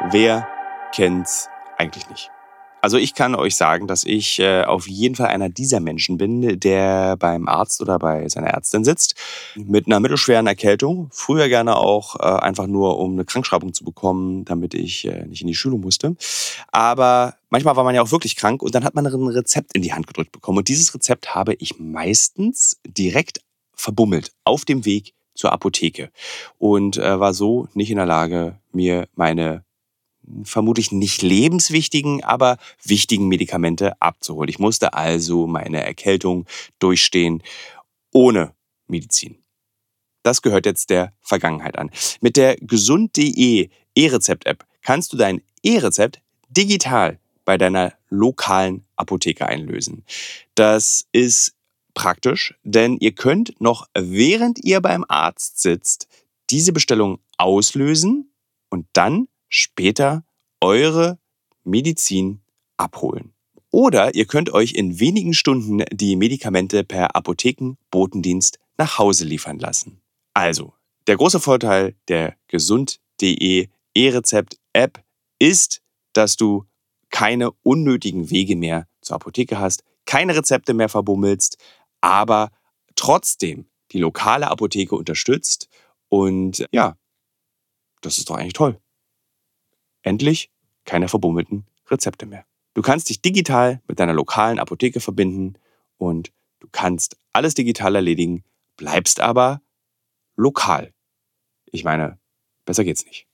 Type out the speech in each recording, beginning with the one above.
Wer kennt's eigentlich nicht? Also ich kann euch sagen, dass ich auf jeden Fall einer dieser Menschen bin, der beim Arzt oder bei seiner Ärztin sitzt mit einer mittelschweren Erkältung. Früher gerne auch einfach nur, um eine Krankschreibung zu bekommen, damit ich nicht in die Schule musste. Aber manchmal war man ja auch wirklich krank und dann hat man ein Rezept in die Hand gedrückt bekommen. Und dieses Rezept habe ich meistens direkt verbummelt auf dem Weg zur Apotheke und war so nicht in der Lage, mir meine vermutlich nicht lebenswichtigen, aber wichtigen Medikamente abzuholen. Ich musste also meine Erkältung durchstehen ohne Medizin. Das gehört jetzt der Vergangenheit an. Mit der gesund.de E-Rezept-App kannst du dein E-Rezept digital bei deiner lokalen Apotheke einlösen. Das ist praktisch, denn ihr könnt noch während ihr beim Arzt sitzt, diese Bestellung auslösen und dann später eure Medizin abholen. Oder ihr könnt euch in wenigen Stunden die Medikamente per Apothekenbotendienst nach Hause liefern lassen. Also, der große Vorteil der gesund.de E-Rezept-App ist, dass du keine unnötigen Wege mehr zur Apotheke hast, keine Rezepte mehr verbummelst, aber trotzdem die lokale Apotheke unterstützt. Und ja, das ist doch eigentlich toll. Endlich keine verbummelten Rezepte mehr. Du kannst dich digital mit deiner lokalen Apotheke verbinden und du kannst alles digital erledigen, bleibst aber lokal. Ich meine, besser geht's nicht.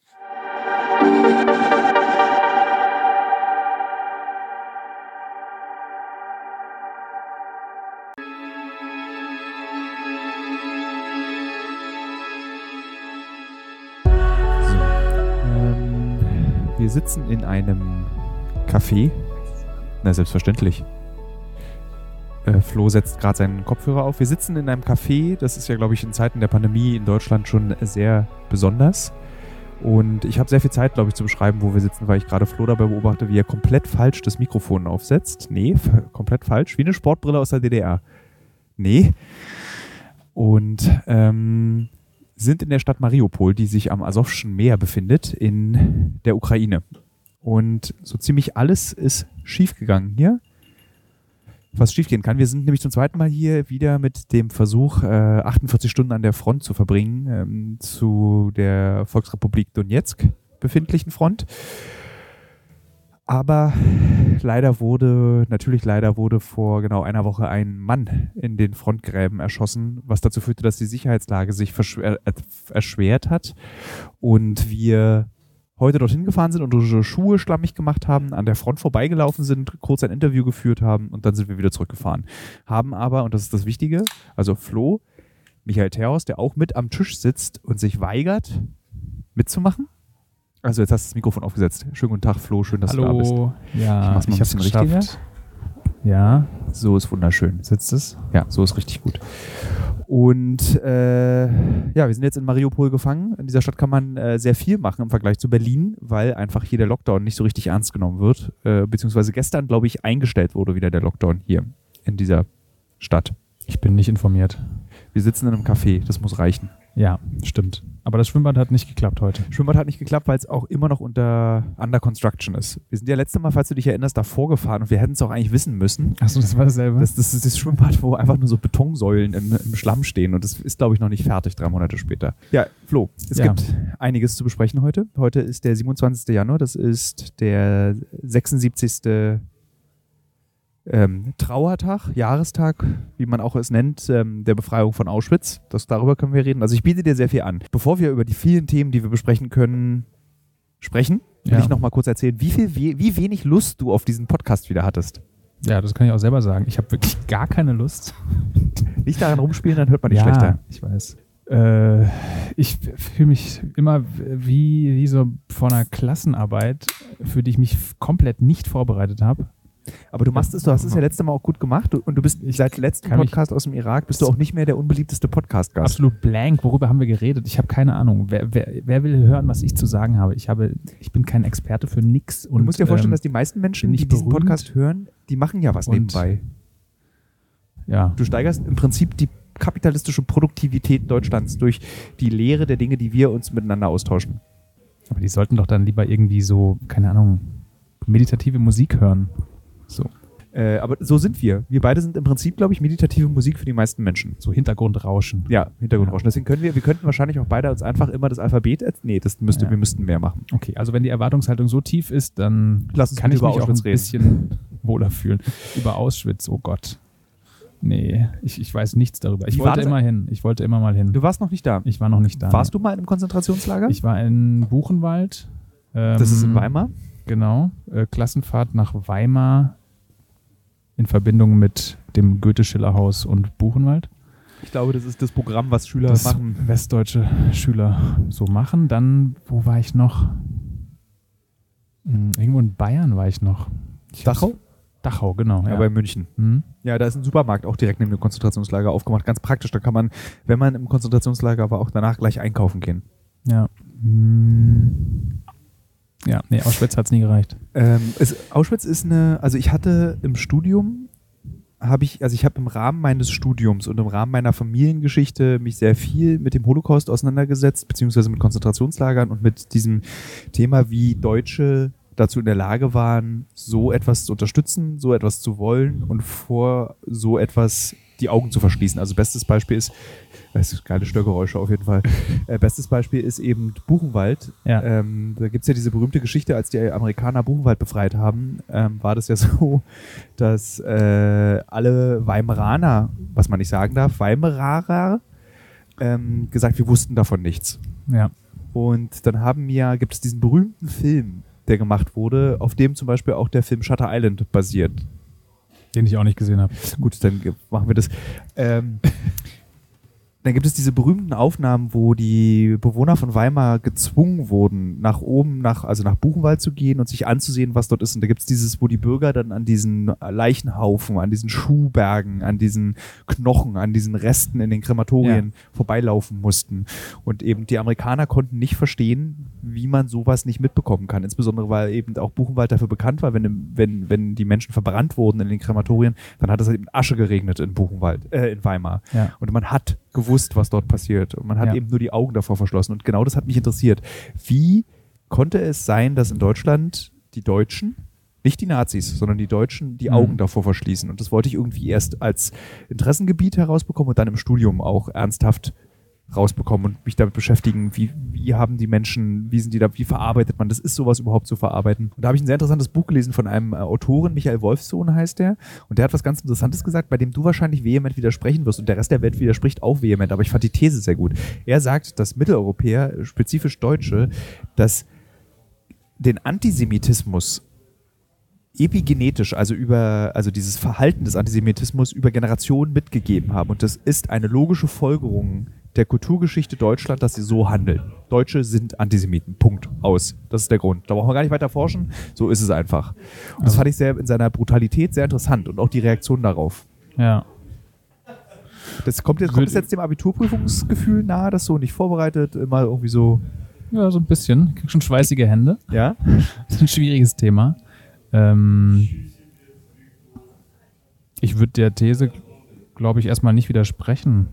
Wir sitzen in einem Café. Na, selbstverständlich. Flo setzt gerade seinen Kopfhörer auf. Wir sitzen in einem Café. Das ist ja, glaube ich, in Zeiten der Pandemie in Deutschland schon sehr besonders. Und ich habe sehr viel Zeit, glaube ich, zu beschreiben, wo wir sitzen, weil ich gerade Flo dabei beobachte, wie er komplett falsch das Mikrofon aufsetzt. Nee, komplett falsch. Wie eine Sportbrille aus der DDR. Nee. Und sind in der Stadt Mariupol, die sich am Asowschen Meer befindet, in der Ukraine. Und so ziemlich alles ist schiefgegangen hier, was schiefgehen kann. Wir sind nämlich zum zweiten Mal hier wieder mit dem Versuch, 48 Stunden an der Front zu verbringen, zu der Volksrepublik Donetsk befindlichen Front. Aber leider wurde vor genau einer Woche ein Mann in den Frontgräben erschossen, was dazu führte, dass die Sicherheitslage sich erschwert hat und wir heute dorthin gefahren sind und unsere Schuhe schlammig gemacht haben, an der Front vorbeigelaufen sind, kurz ein Interview geführt haben und dann sind wir wieder zurückgefahren. Haben aber, und das ist das Wichtige, also Flo, Michael Terhaus, der auch mit am Tisch sitzt und sich weigert, mitzumachen. Also jetzt hast du das Mikrofon aufgesetzt. Schönen guten Tag, Flo. Schön, dass du da bist. Hallo. Ja, ich habe es geschafft. Ja. So ist wunderschön. Sitzt es? Ja, so ist richtig gut. Und wir sind jetzt in Mariupol gefangen. In dieser Stadt kann man sehr viel machen im Vergleich zu Berlin, weil einfach hier der Lockdown nicht so richtig ernst genommen wird. Beziehungsweise gestern, glaube ich, eingestellt wurde wieder der Lockdown hier in dieser Stadt. Ich bin nicht informiert. Wir sitzen in einem Café. Das muss reichen. Ja, stimmt. Aber das Schwimmbad hat nicht geklappt heute. Schwimmbad hat nicht geklappt, weil es auch immer noch under construction ist. Wir sind ja letztes Mal, falls du dich erinnerst, davor gefahren und wir hätten es auch eigentlich wissen müssen. Achso, das war dasselbe? Das ist das Schwimmbad, wo einfach nur so Betonsäulen im Schlamm stehen und das ist, glaube ich, noch nicht fertig, 3 Monate später. Ja, Flo, es gibt einiges zu besprechen heute. Heute ist der 27. Januar, das ist der 76. Trauertag, Jahrestag, wie man auch es nennt, der Befreiung von Auschwitz. Darüber können wir reden. Also ich biete dir sehr viel an. Bevor wir über die vielen Themen, die wir besprechen können, sprechen, will ich noch mal kurz erzählen, wie wenig Lust du auf diesen Podcast wieder hattest. Ja, das kann ich auch selber sagen. Ich habe wirklich gar keine Lust. Nicht daran rumspielen, dann hört man dich schlechter. Ich weiß. Ich fühle mich immer wie so vor einer Klassenarbeit, für die ich mich komplett nicht vorbereitet habe. Aber du hast es ja letztes Mal auch gut gemacht und du bist seit letztem Podcast aus dem Irak bist du auch nicht mehr der unbeliebteste Podcast-Gast. Absolut blank. Worüber haben wir geredet? Ich habe keine Ahnung. Wer will hören, was ich zu sagen habe? Ich bin kein Experte für nix. Du musst dir vorstellen, dass die meisten Menschen, die diesen Podcast hören, die machen ja was nebenbei. Ja. Du steigerst im Prinzip die kapitalistische Produktivität Deutschlands durch die Lehre der Dinge, die wir uns miteinander austauschen. Aber die sollten doch dann lieber irgendwie so, keine Ahnung, meditative Musik hören. So. Aber so sind wir. Wir beide sind im Prinzip, glaube ich, meditative Musik für die meisten Menschen. So Hintergrundrauschen. Ja, Hintergrundrauschen. Deswegen wir könnten wahrscheinlich auch beide uns einfach immer das Alphabet, wir müssten mehr machen. Okay, also wenn die Erwartungshaltung so tief ist, dann Lass uns kann ich über mich auch ein Auschwitz reden. bisschen wohler fühlen. Über Auschwitz, oh Gott. Nee, ich weiß nichts darüber. Ich wollte immer mal hin. Du warst noch nicht da. Ich war noch nicht da. Warst du mal in einem Konzentrationslager? Ich war in Buchenwald. Das ist in Weimar? Genau. Klassenfahrt nach Weimar in Verbindung mit dem Goethe-Schiller-Haus und Buchenwald. Ich glaube, das ist das Programm, was Schüler Das machen. westdeutsche Schüler so machen. Dann, wo war ich noch? Irgendwo in Bayern war ich noch. Dachau? Dachau, genau. Ja, bei München. Mhm. Ja, da ist ein Supermarkt auch direkt neben dem Konzentrationslager aufgemacht. Ganz praktisch. Da kann man, wenn man im Konzentrationslager war, auch danach gleich einkaufen gehen. Ja. Ja, nee, Auschwitz hat es nie gereicht. Auschwitz ist ich hatte im Studium, ich habe im Rahmen meines Studiums und im Rahmen meiner Familiengeschichte mich sehr viel mit dem Holocaust auseinandergesetzt, beziehungsweise mit Konzentrationslagern und mit diesem Thema, wie Deutsche dazu in der Lage waren, so etwas zu unterstützen, so etwas zu wollen und vor so etwas die Augen zu verschließen. Also bestes Beispiel ist, das ist geile Störgeräusche auf jeden Fall, bestes Beispiel ist eben Buchenwald. Ja. Da gibt es ja diese berühmte Geschichte, als die Amerikaner Buchenwald befreit haben, war das ja so, dass alle Weimaraner, was man nicht sagen darf, Weimaraner, gesagt, wir wussten davon nichts. Ja. Und dann gibt es diesen berühmten Film, der gemacht wurde, auf dem zum Beispiel auch der Film Shutter Island basiert. Den ich auch nicht gesehen habe. Gut, dann machen wir das. Dann gibt es diese berühmten Aufnahmen, wo die Bewohner von Weimar gezwungen wurden, nach Buchenwald zu gehen und sich anzusehen, was dort ist. Und da gibt es dieses, wo die Bürger dann an diesen Leichenhaufen, an diesen Schuhbergen, an diesen Knochen, an diesen Resten in den Krematorien vorbeilaufen mussten. Und eben die Amerikaner konnten nicht verstehen, wie man sowas nicht mitbekommen kann. Insbesondere, weil eben auch Buchenwald dafür bekannt war, wenn die Menschen verbrannt wurden in den Krematorien, dann hat es halt eben Asche geregnet in Weimar. Ja. Und man hat gewusst, was dort passiert. Und man hat eben nur die Augen davor verschlossen. Und genau das hat mich interessiert. Wie konnte es sein, dass in Deutschland die Deutschen, nicht die Nazis, sondern die Deutschen, die Augen davor verschließen? Und das wollte ich irgendwie erst als Interessengebiet herausbekommen und dann im Studium auch ernsthaft rausbekommen und mich damit beschäftigen, wie haben die Menschen, wie verarbeitet man das, ist sowas überhaupt zu verarbeiten? Und da habe ich ein sehr interessantes Buch gelesen von einem Autoren, Michael Wolfsohn heißt der, und der hat was ganz Interessantes gesagt, bei dem du wahrscheinlich vehement widersprechen wirst und der Rest der Welt widerspricht auch vehement, aber ich fand die These sehr gut. Er sagt, dass Mitteleuropäer, spezifisch Deutsche, dass den Antisemitismus epigenetisch, also dieses Verhalten des Antisemitismus über Generationen mitgegeben haben. Und das ist eine logische Folgerung der Kulturgeschichte Deutschland, dass sie so handeln. Deutsche sind Antisemiten. Punkt. Aus. Das ist der Grund. Da brauchen wir gar nicht weiter forschen. So ist es einfach. Und das fand ich in seiner Brutalität sehr interessant und auch die Reaktion darauf. Ja. Kommt es jetzt dem Abiturprüfungsgefühl nahe, das so nicht vorbereitet, immer irgendwie so? Ja, so ein bisschen. Ich krieg schon schweißige Hände. Ja? Das ist ein schwieriges Thema. Ich würde der These, glaube ich, erstmal nicht widersprechen.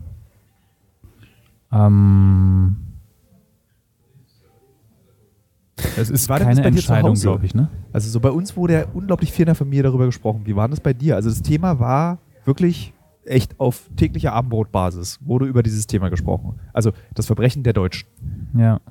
Es ist keine Entscheidung, glaube ich, ne? Also so bei uns wurde ja unglaublich viel in der Familie darüber gesprochen. Wie war das bei dir? Also das Thema war wirklich echt auf täglicher Abendbrotbasis wurde über dieses Thema gesprochen. Also das Verbrechen der Deutschen. Ja.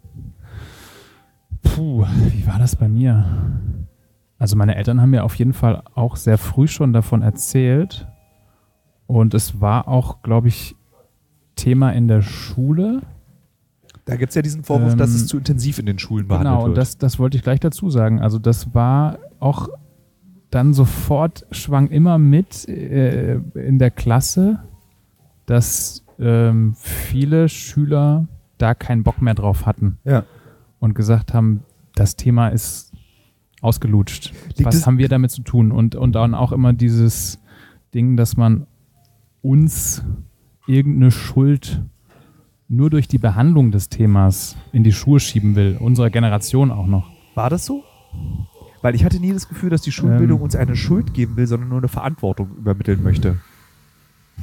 Puh, wie war das bei mir? Also meine Eltern haben mir auf jeden Fall auch sehr früh schon davon erzählt. Und es war auch, glaube ich, Thema in der Schule. Da gibt es ja diesen Vorwurf, dass es zu intensiv in den Schulen behandelt wird. Genau, und das wollte ich gleich dazu sagen. Also das war auch dann sofort, schwang immer mit in der Klasse, dass viele Schüler da keinen Bock mehr drauf hatten. Ja. Und gesagt haben, das Thema ist ausgelutscht. Was haben wir damit zu tun? Und dann auch immer dieses Ding, dass man uns irgendeine Schuld nur durch die Behandlung des Themas in die Schuhe schieben will. Unserer Generation auch noch. War das so? Weil ich hatte nie das Gefühl, dass die Schulbildung uns eine Schuld geben will, sondern nur eine Verantwortung übermitteln möchte.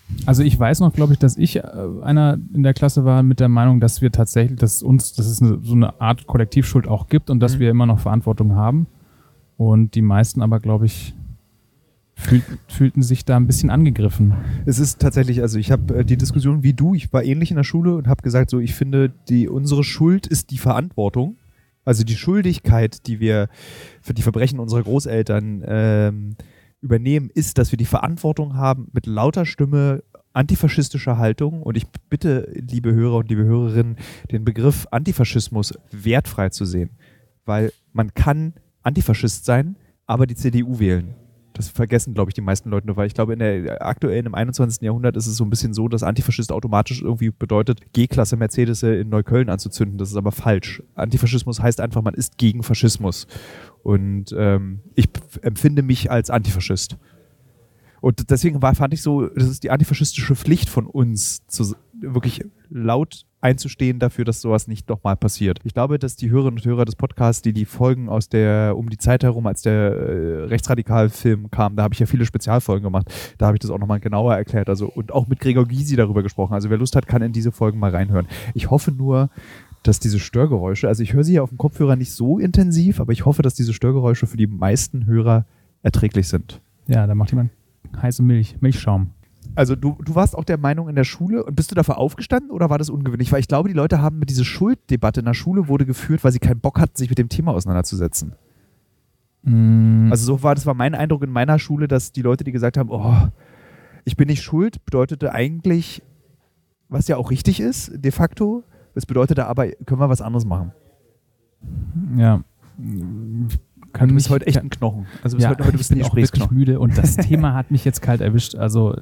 Also ich weiß noch, glaube ich, dass ich einer in der Klasse war mit der Meinung, dass wir tatsächlich, dass es so eine Art Kollektivschuld auch gibt und dass wir immer noch Verantwortung haben. Und die meisten aber, glaube ich, fühlten sich da ein bisschen angegriffen. Es ist tatsächlich, also ich habe die Diskussion wie du, ich war ähnlich in der Schule und habe gesagt, so ich finde, unsere Schuld ist die Verantwortung. Also die Schuldigkeit, die wir für die Verbrechen unserer Großeltern übernehmen, ist, dass wir die Verantwortung haben, mit lauter Stimme antifaschistischer Haltung, und ich bitte, liebe Hörer und liebe Hörerinnen, den Begriff Antifaschismus wertfrei zu sehen. Weil man kann Antifaschist sein, aber die CDU wählen. Das vergessen, glaube ich, die meisten Leute nur, weil ich glaube, aktuell im 21. Jahrhundert ist es so ein bisschen so, dass Antifaschist automatisch irgendwie bedeutet, G-Klasse Mercedes in Neukölln anzuzünden. Das ist aber falsch. Antifaschismus heißt einfach, man ist gegen Faschismus. Und ich empfinde mich als Antifaschist. Und deswegen fand ich so, das ist die antifaschistische Pflicht von uns, wirklich laut einzustehen dafür, dass sowas nicht nochmal passiert. Ich glaube, dass die Hörerinnen und Hörer des Podcasts, die Folgen um die Zeit herum, als der Rechtsradikal-Film kam, da habe ich ja viele Spezialfolgen gemacht, da habe ich das auch nochmal genauer erklärt, also und auch mit Gregor Gysi darüber gesprochen. Also wer Lust hat, kann in diese Folgen mal reinhören. Ich hoffe nur, dass diese Störgeräusche, also ich höre sie ja auf dem Kopfhörer nicht so intensiv, aber ich hoffe, dass diese Störgeräusche für die meisten Hörer erträglich sind. Ja, da macht jemand heiße Milchschaum. Also du warst auch der Meinung in der Schule, und bist du dafür aufgestanden oder war das ungewöhnlich? Weil ich glaube, die Leute haben mit dieser Schulddebatte in der Schule wurde geführt, weil sie keinen Bock hatten, sich mit dem Thema auseinanderzusetzen. Also das war mein Eindruck in meiner Schule, dass die Leute, die gesagt haben, oh, ich bin nicht schuld, bedeutete eigentlich, was ja auch richtig ist, de facto, es bedeutete aber, können wir was anderes machen. Ja. Du bist heute echt ein Knochen. Also ja, heute bist du auch wirklich müde und das Thema hat mich jetzt kalt erwischt. Also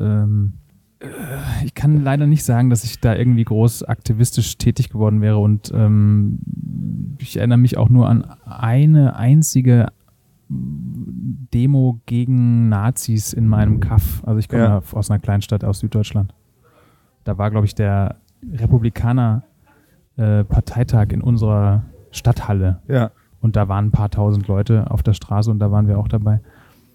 ich kann leider nicht sagen, dass ich da irgendwie groß aktivistisch tätig geworden wäre und ich erinnere mich auch nur an eine einzige Demo gegen Nazis in meinem Kaff. Also ich komme ja aus einer Kleinstadt aus Süddeutschland. Da war, glaube ich, der Republikaner-Parteitag in unserer Stadthalle. Ja. Und da waren ein paar tausend Leute auf der Straße und da waren wir auch dabei.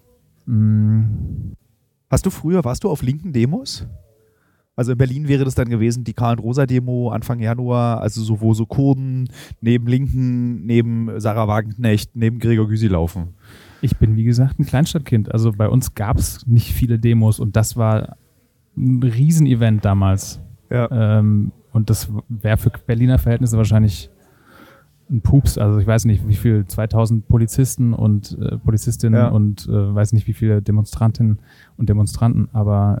Warst du auf linken Demos? Also in Berlin wäre das dann gewesen, die Karl-und-Rosa-Demo Anfang Januar, also wo so Kurden neben Linken, neben Sarah Wagenknecht, neben Gregor Gysi laufen. Ich bin, wie gesagt, ein Kleinstadtkind. Also bei uns gab es nicht viele Demos und das war ein Riesenevent damals. Ja. Und das wäre für Berliner Verhältnisse wahrscheinlich ein Pups, also ich weiß nicht, wie viel, 2000 Polizisten und Polizistinnen und weiß nicht, wie viele Demonstrantinnen und Demonstranten, aber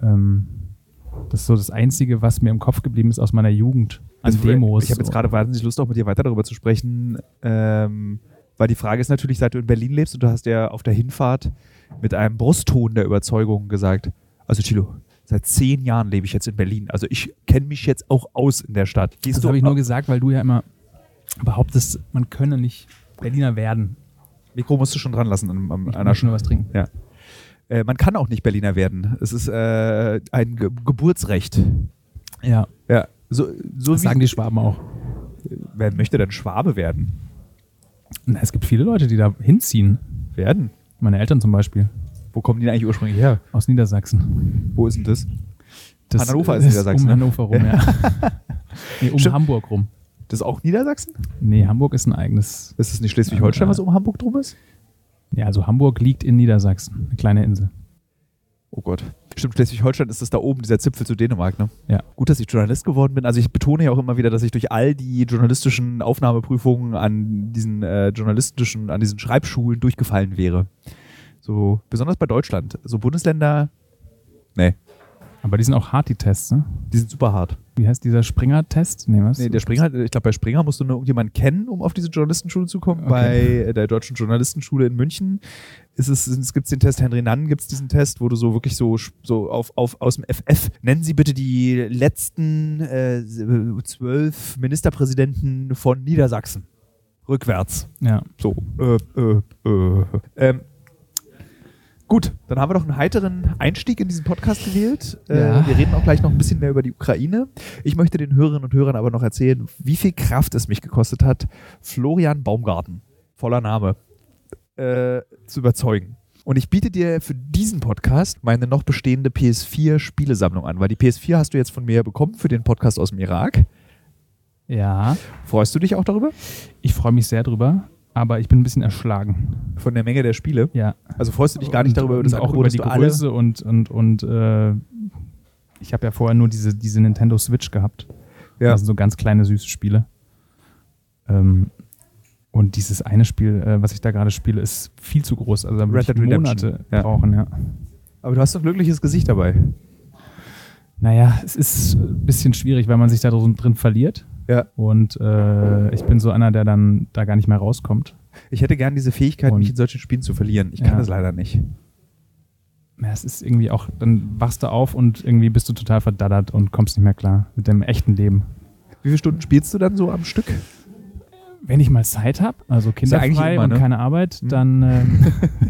das ist so das Einzige, was mir im Kopf geblieben ist aus meiner Jugend an Demos. Ich habe jetzt gerade wahnsinnig Lust, auch mit dir weiter darüber zu sprechen, weil die Frage ist natürlich, seit du in Berlin lebst und du hast ja auf der Hinfahrt mit einem Brustton der Überzeugung gesagt, also Thilo, seit 10 Jahren lebe ich jetzt in Berlin, also ich kenne mich jetzt auch aus in der Stadt. Das habe ich nur gesagt, weil du ja immer behauptest, man könne nicht Berliner werden. Mikro musst du schon dran lassen. Ich muss schon was trinken. Ja. Man kann auch nicht Berliner werden. Es ist ein Geburtsrecht. Ja. Ja. So das sagen die Schwaben auch. Wer möchte denn Schwabe werden? Na, es gibt viele Leute, die da hinziehen. Werden? Meine Eltern zum Beispiel. Wo kommen die eigentlich ursprünglich her? Aus Niedersachsen. Wo ist denn das? Hannover ist Niedersachsen. Um Hannover rum, ja. Nee, Hamburg rum. Das ist auch Niedersachsen? Nee, Hamburg ist ein eigenes. Ist es nicht Schleswig-Holstein, was um Hamburg drum ist? Ja, also Hamburg liegt in Niedersachsen, eine kleine Insel. Oh Gott. Stimmt, Schleswig-Holstein ist das da oben, dieser Zipfel zu Dänemark, ne? Ja. Gut, dass ich Journalist geworden bin. Also ich betone ja auch immer wieder, dass ich durch all die journalistischen Aufnahmeprüfungen an diesen Schreibschulen durchgefallen wäre. So, besonders bei Deutschland. So Bundesländer, nee. Aber die sind auch hart, die Tests, ne? Die sind super hart. Wie heißt dieser Springer-Test? Nee, was? Nee, der Springer, ich glaube, bei Springer musst du nur irgendjemanden kennen, um auf diese Journalistenschule zu kommen. Okay. Bei der Deutschen Journalistenschule in München gibt es den Test, Henry Nann gibt es diesen Test, wo du so wirklich so aus dem FF, nennen Sie bitte die letzten 12 Ministerpräsidenten von Niedersachsen. Rückwärts. Ja. So, gut, dann haben wir doch einen heiteren Einstieg in diesen Podcast gewählt. Ja. Wir reden auch gleich noch ein bisschen mehr über die Ukraine. Ich möchte den Hörerinnen und Hörern aber noch erzählen, wie viel Kraft es mich gekostet hat, Florian Baumgarten, voller Name, zu überzeugen. Und ich biete dir für diesen Podcast meine noch bestehende PS4-Spielesammlung an, weil die PS4 hast du jetzt von mir bekommen für den Podcast aus dem Irak. Ja. Freust du dich auch darüber? Ich freue mich sehr drüber, aber ich bin ein bisschen erschlagen. Von der Menge der Spiele? Ja. Also freust du dich gar nicht darüber, über das auch Angebot, über die dass du Größe und ich habe ja vorher nur diese Nintendo Switch gehabt. Ja. Das sind so ganz kleine, süße Spiele. Und dieses eine Spiel, was ich da gerade spiele, ist viel zu groß. Also da würde ich Monate brauchen, ja. Aber du hast doch ein glückliches Gesicht dabei. Naja, es ist ein bisschen schwierig, weil man sich da drin verliert. Ja. Und ich bin so einer, der dann da gar nicht mehr rauskommt. Ich hätte gern diese Fähigkeit, mich in solchen Spielen zu verlieren. Ich kann das leider nicht. Ja, es ist irgendwie auch, dann wachst du auf und irgendwie bist du total verdaddert und kommst nicht mehr klar mit dem echten Leben. Wie viele Stunden spielst du dann so am Stück? Wenn ich mal Zeit habe, also kinderfrei immer, und keine Arbeit, dann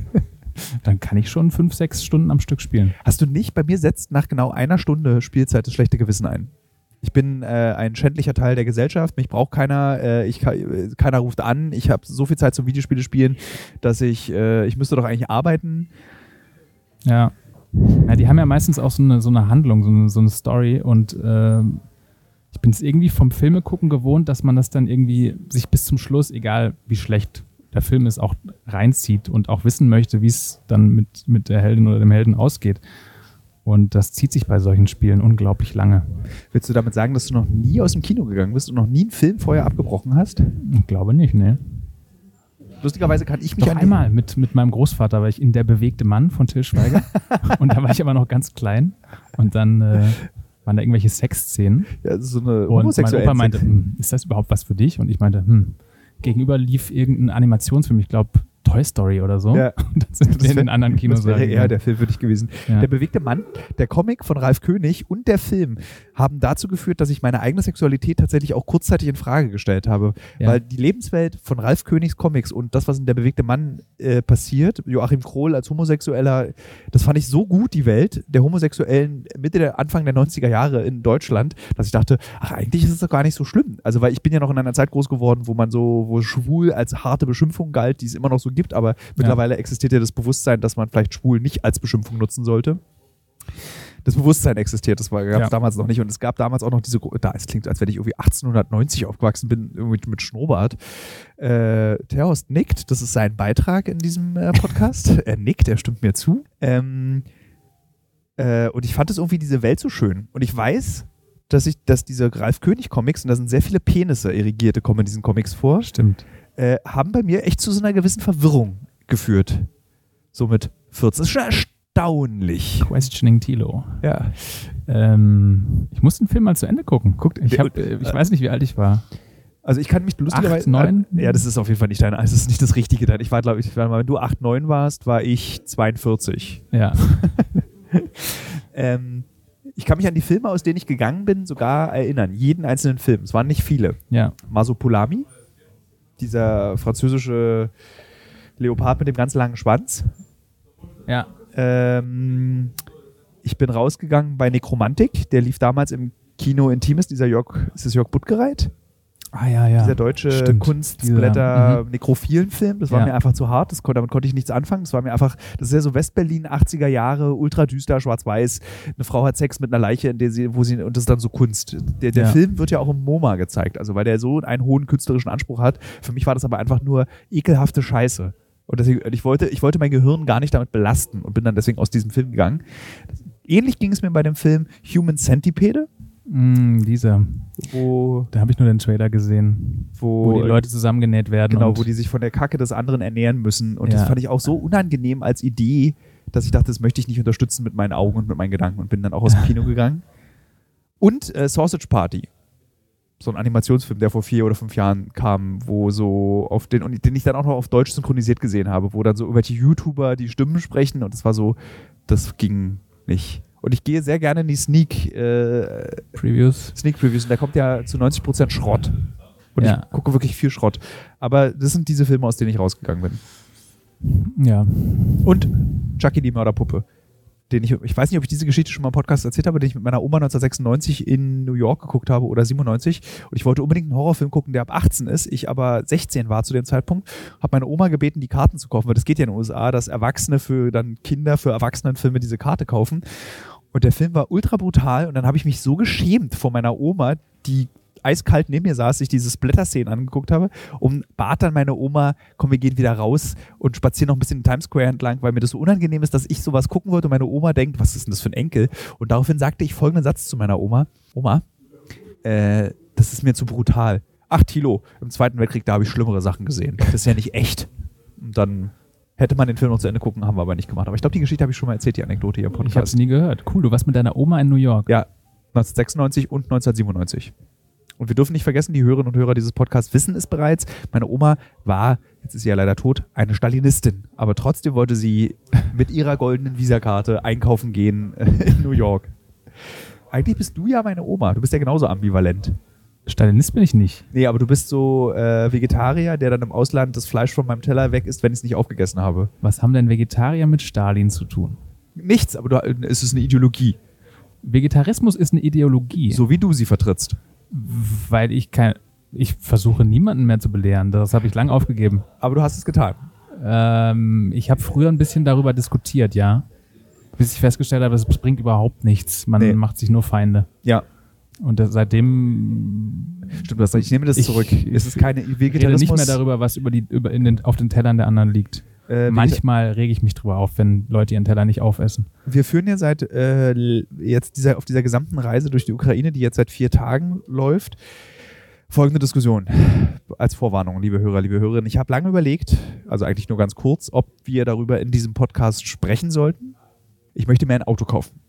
kann ich schon 5-6 Stunden am Stück spielen. Hast du nicht? Bei mir setzt nach genau einer Stunde Spielzeit das schlechte Gewissen ein. Ich bin ein schändlicher Teil der Gesellschaft, mich braucht keiner, keiner ruft an, ich habe so viel Zeit zum Videospiele spielen, dass ich müsste doch eigentlich arbeiten. Ja. Ja, die haben ja meistens auch so eine Handlung, so eine Story und ich bin es irgendwie vom Filme gucken gewohnt, dass man das dann irgendwie sich bis zum Schluss, egal wie schlecht der Film ist, auch reinzieht und auch wissen möchte, wie es dann mit der Heldin oder dem Helden ausgeht. Und das zieht sich bei solchen Spielen unglaublich lange. Willst du damit sagen, dass du noch nie aus dem Kino gegangen bist und noch nie einen Film vorher abgebrochen hast? Ich glaube nicht, ne. Lustigerweise kann ich mich Doch einmal mit meinem Großvater war ich in Der bewegte Mann von Til Schweiger und da war ich aber noch ganz klein und dann waren da irgendwelche Sexszenen. Ja, so eine und mein Opa Sex. meinte, ist das überhaupt was für dich? Und ich meinte, gegenüber lief irgendein Animationsfilm, ich glaube Toy Story oder so. Ja. Und dann sind wir in den anderen Kinos. Das wäre eher der Film für dich gewesen. Ja. Der bewegte Mann, der Comic von Ralf König und der Film haben dazu geführt, dass ich meine eigene Sexualität tatsächlich auch kurzzeitig in Frage gestellt habe. Ja. Weil die Lebenswelt von Ralf Königs Comics und das, was in der bewegte Mann passiert, Joachim Krohl als Homosexueller, das fand ich so gut, die Welt der Homosexuellen Anfang der 90er Jahre in Deutschland, dass ich dachte, ach, eigentlich ist es doch gar nicht so schlimm. Also, weil ich bin ja noch in einer Zeit groß geworden, wo schwul als harte Beschimpfung galt, die es immer noch so gibt, aber mittlerweile existiert ja das Bewusstsein, dass man vielleicht schwul nicht als Beschimpfung nutzen sollte. Das Bewusstsein existiert, das gab es damals noch nicht und es gab damals auch noch diese, es klingt, als wenn ich irgendwie 1890 aufgewachsen bin, irgendwie mit Schnurrbart. Terhorst nickt, das ist sein Beitrag in diesem Podcast. Er nickt, er stimmt mir zu. Und ich fand es irgendwie diese Welt so schön und ich weiß, dass diese Ralf König Comics, und da sind sehr viele Penisse Irrigierte, kommen in diesen Comics vor. Stimmt. Haben bei mir echt zu so einer gewissen Verwirrung geführt. So mit 14. Das ist schon erstaunlich. Questioning Tilo. Ja. Ich muss den Film mal zu Ende gucken. Ich weiß nicht, wie alt ich war. Also ich kann mich lustigerweise... 8, 9? Ja, das ist auf jeden Fall nicht das ist nicht das Richtige dann. Ich war, glaube ich, wenn du 8, 9 warst, war ich 42. Ja. Ich kann mich an die Filme, aus denen ich gegangen bin, sogar erinnern. Jeden einzelnen Film. Es waren nicht viele. Ja. Masopolami, dieser französische Leopard mit dem ganz langen Schwanz. Ja. Ich bin rausgegangen bei Nekromantik. Der lief damals im Kino Intimes, ist das Jörg Buttgereit? Ah, ja. Dieser deutsche Kunst-Splatter-nekrophilen Film. Das war mir einfach zu hart. Damit konnte ich nichts anfangen. Das ist ja so Westberlin, 80er Jahre, ultra düster, schwarz-weiß. Eine Frau hat Sex mit einer Leiche, und das ist dann so Kunst. Der Film wird ja auch im MoMA gezeigt, also weil der so einen hohen künstlerischen Anspruch hat. Für mich war das aber einfach nur ekelhafte Scheiße. Und deswegen, ich wollte mein Gehirn gar nicht damit belasten und bin dann deswegen aus diesem Film gegangen. Ähnlich ging es mir bei dem Film Human Centipede. Dieser. Da habe ich nur den Trailer gesehen. Wo die Leute zusammengenäht werden. Genau, wo die sich von der Kacke des anderen ernähren müssen. Und das fand ich auch so unangenehm als Idee, dass ich dachte, das möchte ich nicht unterstützen mit meinen Augen und mit meinen Gedanken und bin dann auch aus dem Kino gegangen. Und Sausage Party. So ein Animationsfilm, der vor 4 oder 5 Jahren kam, wo so den ich dann auch noch auf Deutsch synchronisiert gesehen habe, wo dann so irgendwelche YouTuber die Stimmen sprechen und das ging nicht. Und ich gehe sehr gerne in die Sneak Previews und da kommt ja zu 90% Schrott. Und ich gucke wirklich viel Schrott. Aber das sind diese Filme, aus denen ich rausgegangen bin. Ja. Und Chucky die Mörderpuppe. ich weiß nicht, ob ich diese Geschichte schon mal im Podcast erzählt habe, den ich mit meiner Oma 1996 in New York geguckt habe oder 97. Und ich wollte unbedingt einen Horrorfilm gucken, der ab 18 ist. Ich aber 16 war zu dem Zeitpunkt. Habe meine Oma gebeten, die Karten zu kaufen, weil das geht ja in den USA, dass Erwachsene für dann Kinder für Erwachsenenfilme diese Karte kaufen. Und der Film war ultra brutal. Und dann habe ich mich so geschämt vor meiner Oma, die eiskalt neben mir saß, ich diese Splatter-Szenen angeguckt habe und bat dann meine Oma, komm, wir gehen wieder raus und spazieren noch ein bisschen in Times Square entlang, weil mir das so unangenehm ist, dass ich sowas gucken wollte und meine Oma denkt, was ist denn das für ein Enkel? Und daraufhin sagte ich folgenden Satz zu meiner Oma, das ist mir zu brutal. Ach, Thilo, im Zweiten Weltkrieg, da habe ich schlimmere Sachen gesehen. Das ist ja nicht echt. Und dann hätte man den Film noch zu Ende gucken, haben wir aber nicht gemacht. Aber ich glaube, die Geschichte habe ich schon mal erzählt, die Anekdote hier im Podcast. Ich habe sie nie gehört. Cool, du warst mit deiner Oma in New York. Ja, 1996 und 1997. Und wir dürfen nicht vergessen, die Hörerinnen und Hörer dieses Podcasts wissen es bereits. Meine Oma war, jetzt ist sie ja leider tot, eine Stalinistin. Aber trotzdem wollte sie mit ihrer goldenen Visakarte einkaufen gehen in New York. Eigentlich bist du ja meine Oma. Du bist ja genauso ambivalent. Stalinist bin ich nicht. Nee, aber du bist so Vegetarier, der dann im Ausland das Fleisch von meinem Teller weg isst, wenn ich es nicht aufgegessen habe. Was haben denn Vegetarier mit Stalin zu tun? Nichts, aber es ist eine Ideologie. Vegetarismus ist eine Ideologie. So wie du sie vertrittst. Weil ich versuche niemanden mehr zu belehren. Das habe ich lang aufgegeben. Aber du hast es getan. Ich habe früher ein bisschen darüber diskutiert, ja. Bis ich festgestellt habe, es bringt überhaupt nichts. Man macht sich nur Feinde. Ja. Und seitdem... Stimmt, ich nehme das zurück. Es ist keine Vegetarismus. Ich rede nicht mehr darüber, was auf den Tellern der anderen liegt. Manchmal rege ich mich drüber auf, wenn Leute ihren Teller nicht aufessen. Wir führen ja seit auf dieser gesamten Reise durch die Ukraine, die jetzt seit 4 Tagen läuft, folgende Diskussion. Als Vorwarnung, liebe Hörer, liebe Hörerinnen. Ich habe lange überlegt, also eigentlich nur ganz kurz, ob wir darüber in diesem Podcast sprechen sollten. Ich möchte mir ein Auto kaufen.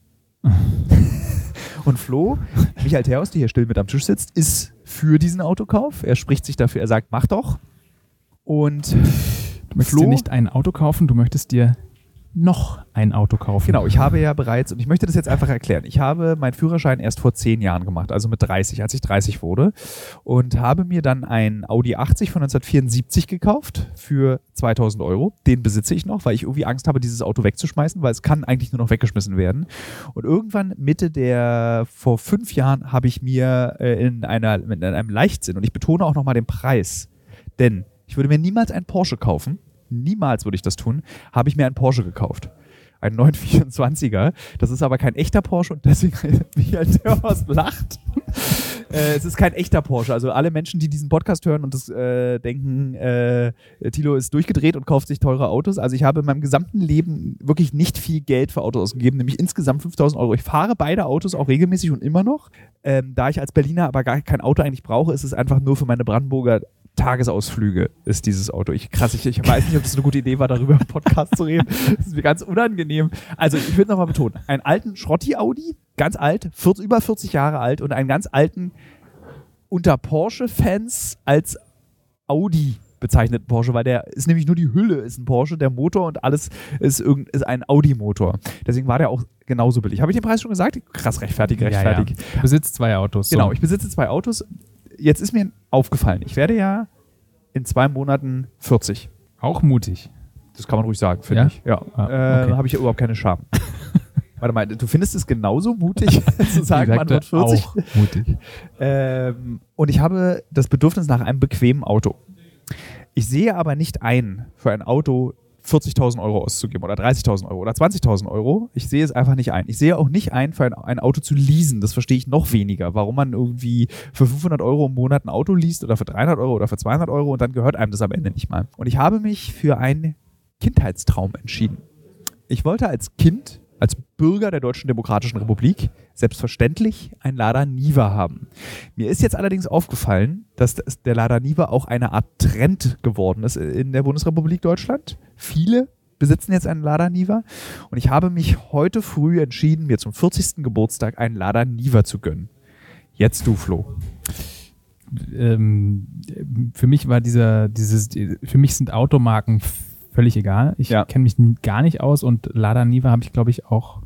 Und Flo, Michael Theos, der hier still mit am Tisch sitzt, ist für diesen Autokauf. Er spricht sich dafür, er sagt, mach doch. Und du möchtest dir nicht ein Auto kaufen, du möchtest dir noch ein Auto kaufen. Genau, ich habe ja bereits, und ich möchte das jetzt einfach erklären, ich habe meinen Führerschein erst vor 10 Jahren gemacht, also mit 30, als ich 30 wurde, und habe mir dann einen Audi 80 von 1974 gekauft für 2.000 €. Den besitze ich noch, weil ich irgendwie Angst habe, dieses Auto wegzuschmeißen, weil es kann eigentlich nur noch weggeschmissen werden. Und irgendwann vor 5 Jahren habe ich mir mit einem Leichtsinn, und ich betone auch nochmal den Preis, denn ich würde mir niemals einen Porsche kaufen, niemals würde ich das tun, habe ich mir einen Porsche gekauft. Einen 924er. Das ist aber kein echter Porsche und deswegen, Michael Theos lacht. Es ist kein echter Porsche. Also alle Menschen, die diesen Podcast hören und das denken, Thilo ist durchgedreht und kauft sich teure Autos. Also ich habe in meinem gesamten Leben wirklich nicht viel Geld für Autos ausgegeben, nämlich insgesamt 5.000 €. Ich fahre beide Autos auch regelmäßig und immer noch. Da ich als Berliner aber gar kein Auto eigentlich brauche, ist es einfach nur für meine Brandenburger Tagesausflüge ist dieses Auto. Ich weiß nicht, ob das eine gute Idee war, darüber im Podcast zu reden. Das ist mir ganz unangenehm. Also ich will nochmal betonen, einen alten Schrotti-Audi, ganz alt, über 40 Jahre alt und einen ganz alten, unter Porsche-Fans als Audi bezeichneten Porsche, weil der ist nämlich nur die Hülle, ist ein Porsche, der Motor und alles ist ein Audi-Motor. Deswegen war der auch genauso billig. Habe ich den Preis schon gesagt? Krass, rechtfertig. Ja. Du besitzt 2 Autos. Genau, ich besitze 2 Autos. Jetzt ist mir aufgefallen, ich werde ja in 2 Monaten 40. Auch mutig. Das kann man ruhig sagen, finde ich. Ja. Okay. Habe ich ja überhaupt keine Scham. Warte mal, du findest es genauso mutig, zu sagen, man wird 40? Auch mutig. Und ich habe das Bedürfnis nach einem bequemen Auto. Ich sehe aber nicht ein, für ein Auto 40.000 € auszugeben oder 30.000 € oder 20.000 €. Ich sehe es einfach nicht ein. Ich sehe auch nicht ein, für ein Auto zu leasen. Das verstehe ich noch weniger. Warum man irgendwie für 500 € im Monat ein Auto least oder für 300 € oder für 200 € und dann gehört einem das am Ende nicht mal. Und ich habe mich für einen Kindheitstraum entschieden. Ich wollte als Kind, als Bürger der Deutschen Demokratischen Republik selbstverständlich ein Lada Niva haben. Mir ist jetzt allerdings aufgefallen, dass der Lada Niva auch eine Art Trend geworden ist in der Bundesrepublik Deutschland. Viele besitzen jetzt einen Lada Niva und ich habe mich heute früh entschieden, mir zum 40. Geburtstag einen Lada Niva zu gönnen. Jetzt du, Flo. Für mich war für mich sind Automarken völlig egal. Ich kenne mich gar nicht aus und Lada Niva habe ich, glaube ich, auch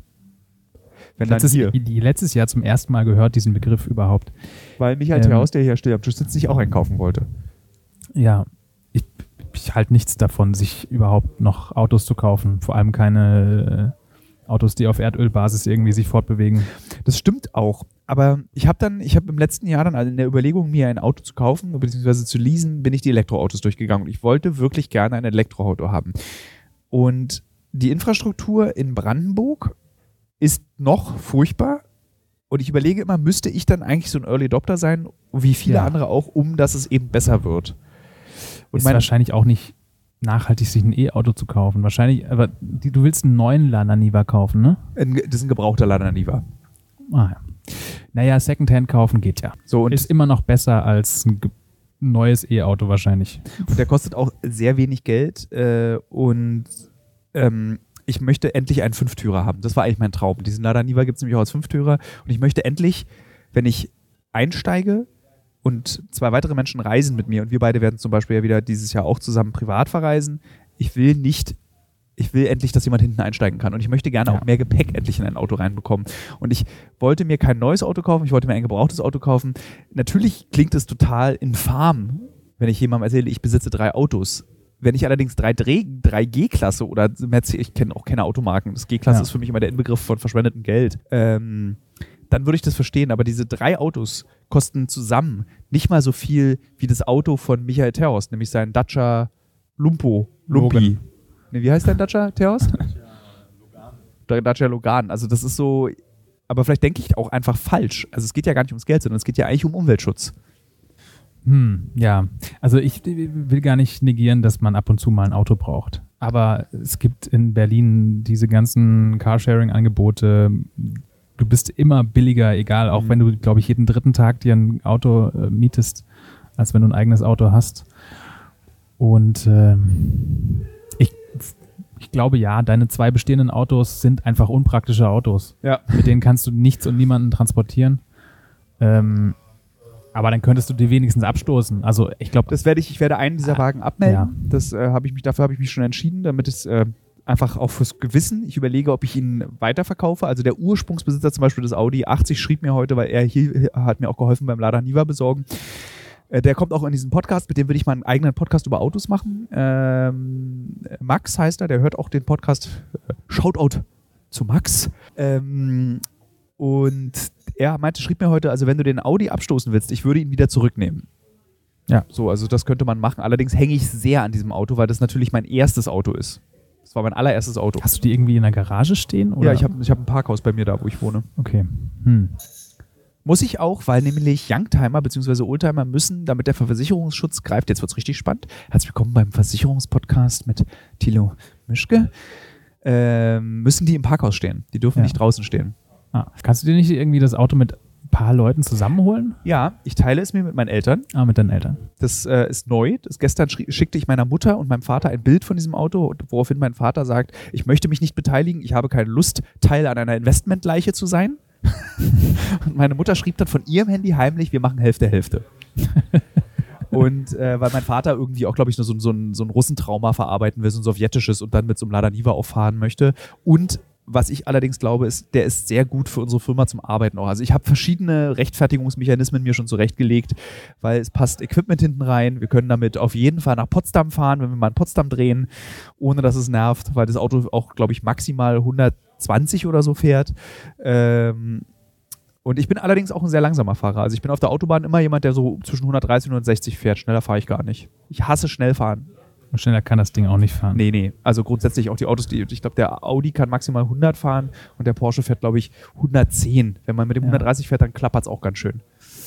letztes Jahr zum ersten Mal gehört, diesen Begriff überhaupt. Weil Michael Theos, der hier still am Tisch sitzt, sich auch einkaufen wollte. Ja, ich halte nichts davon, sich überhaupt noch Autos zu kaufen. Vor allem keine Autos, die auf Erdölbasis irgendwie sich fortbewegen. Das stimmt auch. Aber ich habe im letzten Jahr dann, also in der Überlegung, mir ein Auto zu kaufen, beziehungsweise zu leasen, bin ich die Elektroautos durchgegangen. Und ich wollte wirklich gerne ein Elektroauto haben. Und die Infrastruktur in Brandenburg ist noch furchtbar. Und ich überlege immer, müsste ich dann eigentlich so ein Early Adopter sein, wie viele andere auch, um dass es eben besser wird. Und ist wahrscheinlich auch nicht nachhaltig, sich ein E-Auto zu kaufen. Wahrscheinlich, aber du willst einen neuen Lada Niva kaufen, ne? Das ist ein gebrauchter Lada Niva. Ah ja. Naja, Secondhand kaufen geht ja. So, und ist immer noch besser als ein neues E-Auto wahrscheinlich. Und der kostet auch sehr wenig Geld ich möchte endlich einen Fünftürer haben. Das war eigentlich mein Traum. Diesen Lada Niva gibt es nämlich auch als Fünftürer und ich möchte endlich, wenn ich einsteige und 2 weitere Menschen reisen mit mir und wir beide werden zum Beispiel ja wieder dieses Jahr auch zusammen privat verreisen, ich will endlich, dass jemand hinten einsteigen kann. Und ich möchte gerne auch mehr Gepäck endlich in ein Auto reinbekommen. Und ich wollte mir kein neues Auto kaufen, ich wollte mir ein gebrauchtes Auto kaufen. Natürlich klingt es total infam, wenn ich jemandem erzähle, ich besitze 3 Autos. Wenn ich allerdings 3 G-Klasse oder Mercedes, ich kenne auch keine Automarken, das G-Klasse ist für mich immer der Inbegriff von verschwendetem Geld, dann würde ich das verstehen. Aber diese 3 Autos kosten zusammen nicht mal so viel wie das Auto von Michael Terhorst, nämlich sein Dacia Lumpi. Nee, wie heißt dein Dacia, Terhorst? Dacia Logan. Also das ist so, aber vielleicht denke ich auch einfach falsch. Also es geht ja gar nicht ums Geld, sondern es geht ja eigentlich um Umweltschutz. Ja, also ich will gar nicht negieren, dass man ab und zu mal ein Auto braucht. Aber es gibt in Berlin diese ganzen Carsharing-Angebote. Du bist immer billiger, egal, auch wenn du, glaube ich, jeden 3. Tag dir ein Auto mietest, als wenn du ein eigenes Auto hast. Und ich glaube, ja, deine 2 bestehenden Autos sind einfach unpraktische Autos. Ja. Mit denen kannst du nichts und niemanden transportieren. Aber dann könntest du die wenigstens abstoßen. Also ich glaube, ich werde einen dieser Wagen abmelden. Ja. Dafür habe ich mich schon entschieden, damit es einfach auch fürs Gewissen. Ich überlege, ob ich ihn weiterverkaufe. Also der Ursprungsbesitzer zum Beispiel des Audi 80 schrieb mir heute, weil er hier hat mir auch geholfen beim Lada Niva besorgen. Der kommt auch in diesen Podcast, mit dem würde ich mal einen eigenen Podcast über Autos machen. Max heißt er, der hört auch den Podcast. Shoutout zu Max. Und er schrieb mir heute, also wenn du den Audi abstoßen willst, ich würde ihn wieder zurücknehmen. Ja. So, also das könnte man machen. Allerdings hänge ich sehr an diesem Auto, weil das natürlich mein erstes Auto ist. Das war mein allererstes Auto. Hast du die irgendwie in der Garage stehen? Oder? Ja, ich hab ein Parkhaus bei mir da, wo ich wohne. Okay. Muss ich auch, weil nämlich Youngtimer bzw. Oldtimer müssen, damit der Versicherungsschutz greift, jetzt wird es richtig spannend. Herzlich willkommen beim Versicherungspodcast mit Thilo Mischke. Müssen die im Parkhaus stehen. Die dürfen nicht draußen stehen. Kannst du dir nicht irgendwie das Auto mit ein paar Leuten zusammenholen? Ja, ich teile es mir mit meinen Eltern. Mit deinen Eltern. Das ist neu. Gestern schickte ich meiner Mutter und meinem Vater ein Bild von diesem Auto, woraufhin mein Vater sagt, ich möchte mich nicht beteiligen, ich habe keine Lust, Teil an einer Investmentleiche zu sein. Und meine Mutter schrieb dann von ihrem Handy heimlich, wir machen Hälfte. Und weil mein Vater irgendwie auch, glaube ich, so ein Russentrauma verarbeiten will, so ein sowjetisches und dann mit so einem Lada Niva auffahren möchte. Und was ich allerdings glaube, ist, der ist sehr gut für unsere Firma zum Arbeiten auch. Also ich habe verschiedene Rechtfertigungsmechanismen mir schon zurechtgelegt, weil es passt Equipment hinten rein. Wir können damit auf jeden Fall nach Potsdam fahren, wenn wir mal in Potsdam drehen, ohne dass es nervt, weil das Auto auch, glaube ich, maximal 120 oder so fährt. Und ich bin allerdings auch ein sehr langsamer Fahrer. Also ich bin auf der Autobahn immer jemand, der so zwischen 130 und 160 fährt. Schneller fahre ich gar nicht. Ich hasse Schnellfahren. Und schneller kann das Ding auch nicht fahren. Nee. Also grundsätzlich auch die Autos, ich glaube, der Audi kann maximal 100 fahren und der Porsche fährt, glaube ich, 110. Wenn man mit dem 130 fährt, dann klappert es auch ganz schön.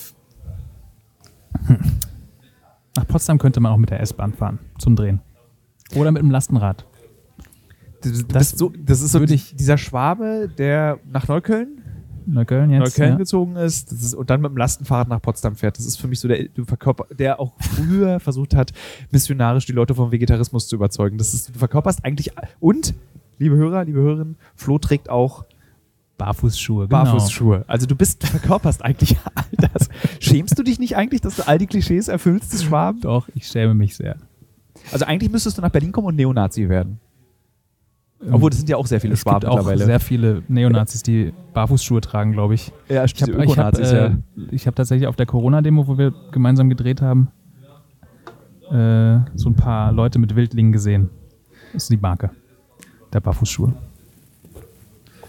Nach Potsdam könnte man auch mit der S-Bahn fahren, zum Drehen. Oder mit dem Lastenrad. Das ist so dieser Schwabe, der nach Neukölln gezogen ist, und dann mit dem Lastenfahrrad nach Potsdam fährt. Das ist für mich so der Verkörper, der auch früher versucht hat, missionarisch die Leute vom Vegetarismus zu überzeugen. Du verkörperst eigentlich, und, liebe Hörer, liebe Hörerinnen, Flo trägt auch Barfußschuhe. Barfußschuhe. Also du verkörperst eigentlich all das. Schämst du dich nicht eigentlich, dass du all die Klischees erfüllst des Schwaben? Doch, ich schäme mich sehr. Also eigentlich müsstest du nach Berlin kommen und Neonazi werden. Obwohl, das sind ja auch sehr viele Schwaben mittlerweile. Es gibt auch sehr viele Neonazis, die Barfußschuhe tragen, glaube ich. Ja, ich habe tatsächlich auf der Corona-Demo, wo wir gemeinsam gedreht haben, so ein paar Leute mit Wildlingen gesehen. Das ist die Marke der Barfußschuhe.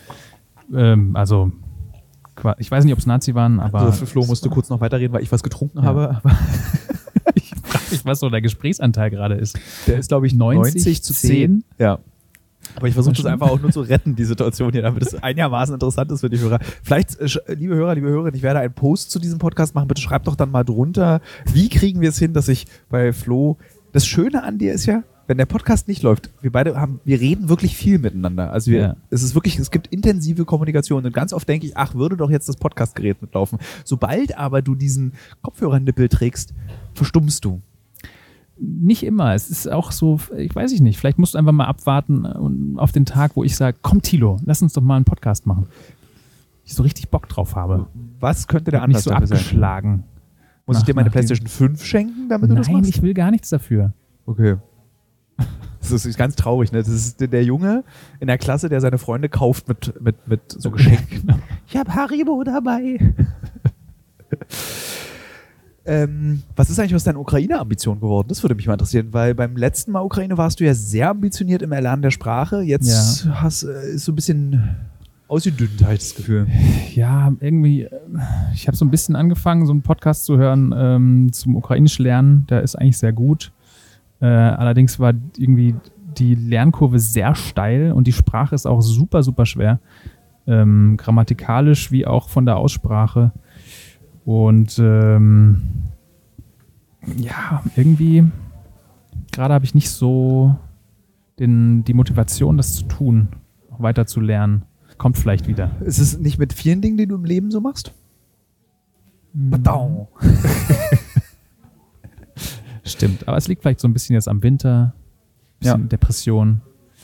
Also, ich weiß nicht, ob es Nazi waren, aber... Also für Flo musst du kurz noch weiterreden, weil ich was getrunken habe. Aber ich frage mich, was so der Gesprächsanteil gerade ist. Der ist, glaube ich, 90:10. Ja. Aber ich versuche das einfach auch nur zu retten, die Situation hier, damit es einigermaßen interessant ist für die Hörer. Vielleicht, liebe Hörer, liebe Hörerinnen, ich werde einen Post zu diesem Podcast machen. Bitte schreibt doch dann mal drunter, wie kriegen wir es hin, dass ich bei Flo... Das Schöne an dir ist ja, wenn der Podcast nicht läuft, wir reden wirklich viel miteinander. Also es gibt intensive Kommunikation und ganz oft denke ich, würde doch jetzt das Podcastgerät mitlaufen. Sobald aber du diesen Kopfhörernippel trägst, verstummst du. Nicht immer. Es ist auch so, ich weiß nicht, vielleicht musst du einfach mal abwarten auf den Tag, wo ich sage, komm Thilo, lass uns doch mal einen Podcast machen. Ich so richtig Bock drauf habe. Was könnte der Anlass dafür sein? Nicht so abgeschlagen. Muss ich dir meine PlayStation 5 schenken, damit du das machst? Nein, ich will gar nichts dafür. Okay. Das ist ganz traurig, ne? Das ist der Junge in der Klasse, der seine Freunde kauft mit so Geschenken. Ich habe Haribo dabei. Was ist eigentlich aus deinen Ukraine-Ambitionen geworden? Das würde mich mal interessieren, weil beim letzten Mal Ukraine warst du ja sehr ambitioniert im Erlernen der Sprache. Jetzt ist so ein bisschen ausgedünnt, habe ich das Gefühl. Ja, irgendwie, ich habe so ein bisschen angefangen, so einen Podcast zu hören zum Ukrainisch lernen. Der ist eigentlich sehr gut. Allerdings war irgendwie die Lernkurve sehr steil und die Sprache ist auch super, super schwer. Grammatikalisch wie auch von der Aussprache. Und irgendwie gerade habe ich nicht so die Motivation, das zu tun, auch weiter zu lernen. Kommt vielleicht wieder. Ist es nicht mit vielen Dingen, die du im Leben so machst? Stimmt, aber es liegt vielleicht so ein bisschen jetzt am Winter, bisschen Depression.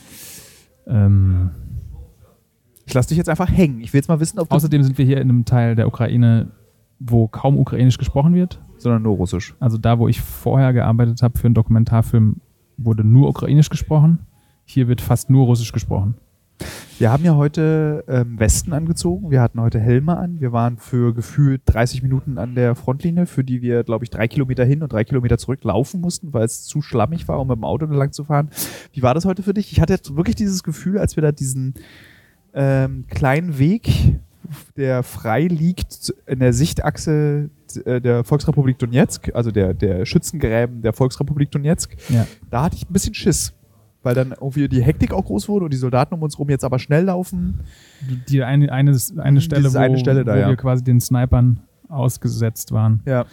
Ich lasse dich jetzt einfach hängen. Ich will jetzt mal wissen, ob Außerdem sind wir hier in einem Teil der Ukraine, wo kaum Ukrainisch gesprochen wird. Sondern nur Russisch. Also da, wo ich vorher gearbeitet habe für einen Dokumentarfilm, wurde nur Ukrainisch gesprochen. Hier wird fast nur Russisch gesprochen. Wir haben ja heute Westen angezogen, wir hatten heute Helme an, wir waren für gefühlt 30 Minuten an der Frontlinie, für die wir, glaube ich, 3 Kilometer hin und 3 Kilometer zurück laufen mussten, weil es zu schlammig war, um mit dem Auto lang zu fahren. Wie war das heute für dich? Ich hatte jetzt wirklich dieses Gefühl, als wir da diesen kleinen Weg, der frei liegt in der Sichtachse der Volksrepublik Donezk, also der Schützengräben der Volksrepublik Donezk, da hatte ich ein bisschen Schiss. Weil dann irgendwie die Hektik auch groß wurde und die Soldaten um uns rum jetzt aber schnell laufen. Die eine Stelle, wo wir quasi den Snipern ausgesetzt waren. Ja.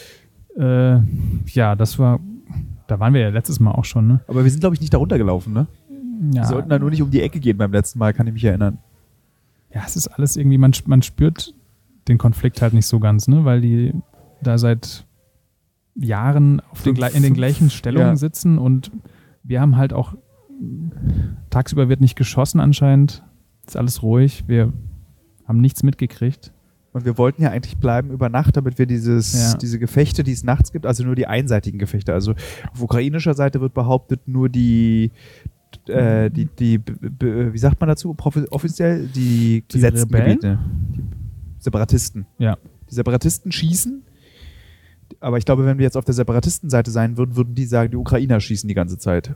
Da waren wir ja letztes Mal auch schon, ne? Aber wir sind, glaube ich, nicht da runtergelaufen, ne? Ja. Wir sollten da nur nicht um die Ecke gehen beim letzten Mal, kann ich mich erinnern. Ja, es ist alles irgendwie, man spürt den Konflikt halt nicht so ganz, ne? Weil die da seit Jahren in den gleichen Stellungen sitzen und wir haben halt auch tagsüber wird nicht geschossen anscheinend. Ist alles ruhig. Wir haben nichts mitgekriegt. Und wir wollten ja eigentlich bleiben über Nacht, damit wir diese Gefechte, die es nachts gibt, also nur die einseitigen Gefechte. Also auf ukrainischer Seite wird behauptet, nur wie sagt man dazu offiziell? Die gesetzten Gebiete. Die Separatisten. Ja. Die Separatisten schießen. Aber ich glaube, wenn wir jetzt auf der Separatistenseite sein würden, würden die sagen, die Ukrainer schießen die ganze Zeit.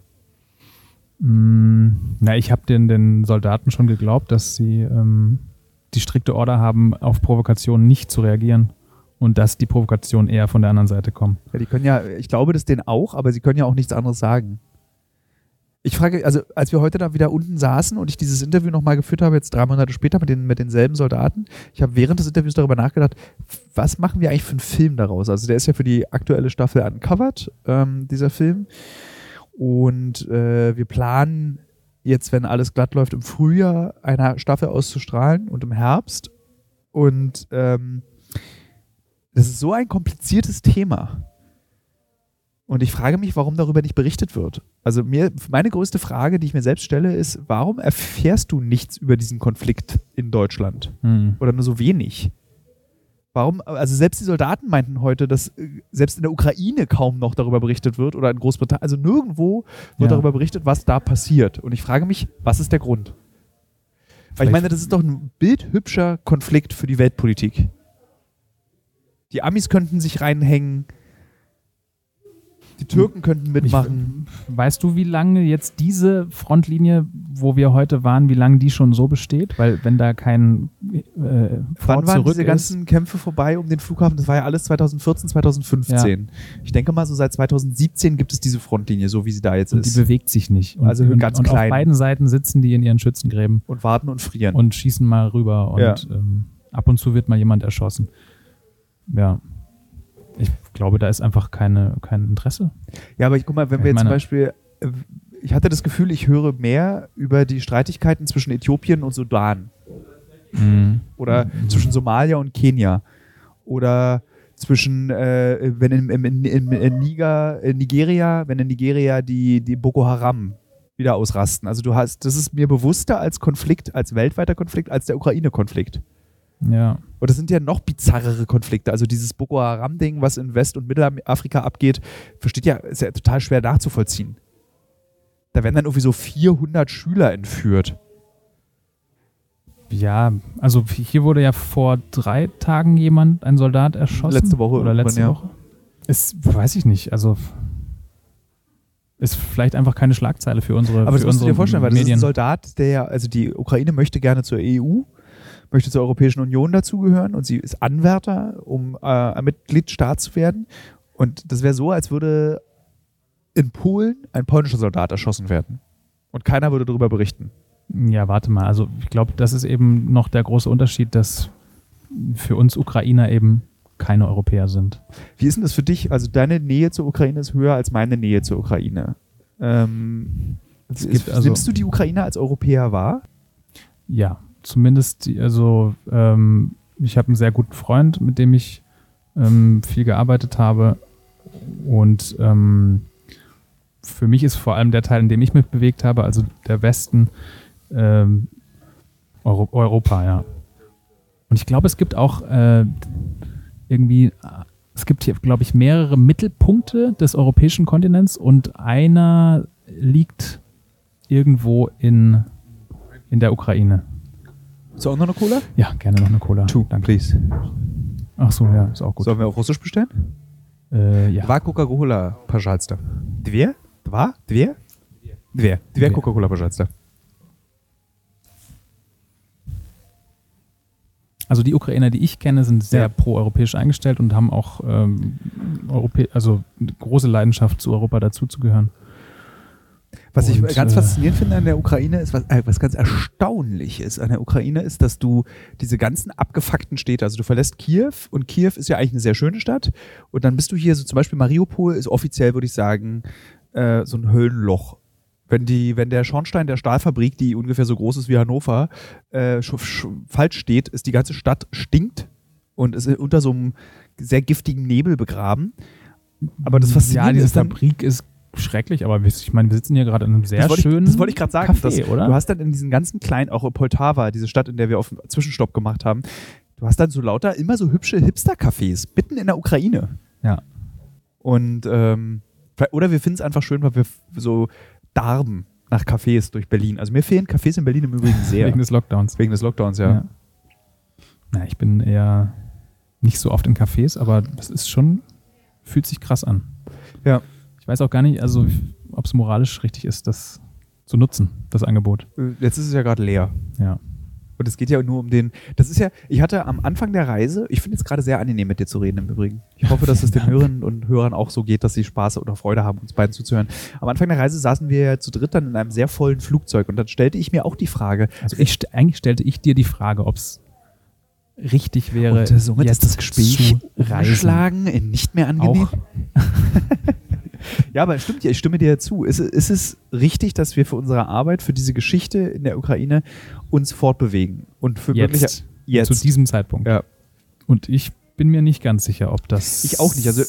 Ich habe den Soldaten schon geglaubt, dass sie die strikte Order haben, auf Provokationen nicht zu reagieren und dass die Provokationen eher von der anderen Seite kommen. Ja, die können ja, ich glaube das denen auch, aber sie können ja auch nichts anderes sagen. Ich frage, also als wir heute da wieder unten saßen und ich dieses Interview nochmal geführt habe, jetzt 3 Monate später mit denselben Soldaten, ich habe während des Interviews darüber nachgedacht, was machen wir eigentlich für einen Film daraus? Also der ist ja für die aktuelle Staffel uncovered, dieser Film. Und wir planen jetzt, wenn alles glatt läuft, im Frühjahr eine Staffel auszustrahlen und im Herbst. Und das ist so ein kompliziertes Thema. Und ich frage mich, warum darüber nicht berichtet wird. Also meine größte Frage, die ich mir selbst stelle, ist, warum erfährst du nichts über diesen Konflikt in Deutschland? Oder nur so wenig? Warum, also selbst die Soldaten meinten heute, dass selbst in der Ukraine kaum noch darüber berichtet wird oder in Großbritannien, also nirgendwo wird darüber berichtet, was da passiert. Und ich frage mich, was ist der Grund? Weil ich meine, das ist doch ein bildhübscher Konflikt für die Die Amis könnten sich reinhängen, die Türken könnten mitmachen. Weißt du, wie lange jetzt diese Frontlinie, wo wir heute waren, wie lange die schon so besteht? Weil wenn da kein Wann waren diese ganzen Kämpfe vorbei um den Flughafen? Das war ja alles 2014, 2015. Ja. Ich denke mal, so seit 2017 gibt es diese Frontlinie, so wie sie da jetzt ist. Die bewegt sich nicht. Und, also ganz und klein. Auf beiden Seiten sitzen die in ihren Schützengräben. Und warten und frieren. Und schießen mal rüber. Und ab und zu wird mal jemand erschossen. Ja. Ich glaube, da ist einfach kein Interesse. Ja, aber guck mal, wenn wir jetzt zum Beispiel, ich hatte das Gefühl, ich höre mehr über die Streitigkeiten zwischen Äthiopien und Sudan. Oder zwischen Somalia und Kenia. Oder zwischen, wenn in Nigeria die Boko Haram wieder ausrasten. Also das ist mir bewusster als Konflikt, als weltweiter Konflikt, als der Ukraine-Konflikt. Ja. Und das sind ja noch bizarrere Konflikte. Also dieses Boko Haram-Ding, was in West- und Mittelafrika abgeht, ist ja total schwer nachzuvollziehen. Da werden dann irgendwie so 400 Schüler entführt. Ja, also hier wurde ja vor 3 Tagen ein Soldat erschossen. Letzte Woche. Oder letzte Woche. Weiß ich nicht. Also ist vielleicht einfach keine Schlagzeile für unsere Medien. Aber das musst du dir vorstellen, weil das ist ein Soldat, also die Ukraine möchte gerne zur EU, möchte zur Europäischen Union dazugehören und sie ist Anwärter, um ein Mitgliedstaat zu werden. Und das wäre so, als würde in Polen ein polnischer Soldat erschossen werden. Und keiner würde darüber berichten. Ja, warte mal. Also ich glaube, das ist eben noch der große Unterschied, dass für uns Ukrainer eben keine Europäer sind. Wie ist denn das für dich? Also deine Nähe zur Ukraine ist höher als meine Nähe zur Ukraine. Nimmst du die Ukrainer als Europäer wahr? Ja. Zumindest, ich habe einen sehr guten Freund, mit dem ich viel gearbeitet habe. Und für mich ist vor allem der Teil, in dem ich mich bewegt habe, also der Westen, Europa, ja. Und ich glaube, es gibt auch es gibt hier, glaube ich, mehrere Mittelpunkte des europäischen Kontinents und einer liegt irgendwo in der Ukraine. So, auch noch eine Cola? Ja, gerne noch eine Cola. Danke. Please. Ach so, ja, ist auch gut. Sollen wir auf Russisch bestellen? Ja. Два Coca-Cola, пожалуйста. Две? Две Coca-Cola, пожалуйста. Also die Ukrainer, die ich kenne, sind sehr pro-europäisch eingestellt und haben auch also eine große Leidenschaft zu Europa dazuzugehören. Was ich ganz faszinierend finde an der Ukraine ist, was ganz erstaunlich ist an der Ukraine, ist, dass du diese ganzen abgefuckten Städte, also du verlässt Kiew und Kiew ist ja eigentlich eine sehr schöne Stadt und dann bist du hier, so zum Beispiel Mariupol ist offiziell, würde ich sagen, so ein Höllenloch. Wenn der Schornstein der Stahlfabrik, die ungefähr so groß ist wie Hannover, falsch steht, ist die ganze Stadt stinkt und ist unter so einem sehr giftigen Nebel begraben. Aber das Faszinierende diese Fabrik ist schrecklich, aber ich meine, wir sitzen hier gerade in einem sehr schönen Das wollte ich gerade sagen. Café, oder? Du hast dann in diesen ganzen kleinen, auch in Poltava, diese Stadt, in der wir auf einen Zwischenstopp gemacht haben, du hast dann so lauter immer so hübsche Hipster-Cafés, mitten in der Ukraine. Ja. Und oder wir finden es einfach schön, weil wir so darben nach Cafés durch Berlin. Also mir fehlen Cafés in Berlin im Übrigen sehr. Wegen des Lockdowns. Wegen des Lockdowns, ja. Na, ich bin eher nicht so oft in Cafés, aber das ist schon, fühlt sich krass an. Ja. Ich weiß auch gar nicht, also ob es moralisch richtig ist, das zu nutzen, das Angebot. Jetzt ist es ja gerade leer. Ja. Und es geht ja nur um ich hatte am Anfang der Reise, ich finde es gerade sehr angenehm mit dir zu reden im Übrigen. Ich hoffe, dass es den Hörerinnen und Hörern auch so geht, dass sie Spaß oder Freude haben, uns beiden zuzuhören. Am Anfang der Reise saßen wir ja zu dritt dann in einem sehr vollen Flugzeug und dann stellte ich mir auch die Frage. Also eigentlich stellte ich dir die Frage, ob es richtig wäre, und somit jetzt ist das Gespräch umgeschlagen in nicht mehr angenehm. Auch. Ja, aber stimmt ja, ich stimme dir zu. Ist es richtig, dass wir für unsere Arbeit, für diese Geschichte in der Ukraine uns fortbewegen? Und für jetzt. Zu diesem Zeitpunkt. Ja. Und ich bin mir nicht ganz sicher, ob das... Ich auch nicht. Also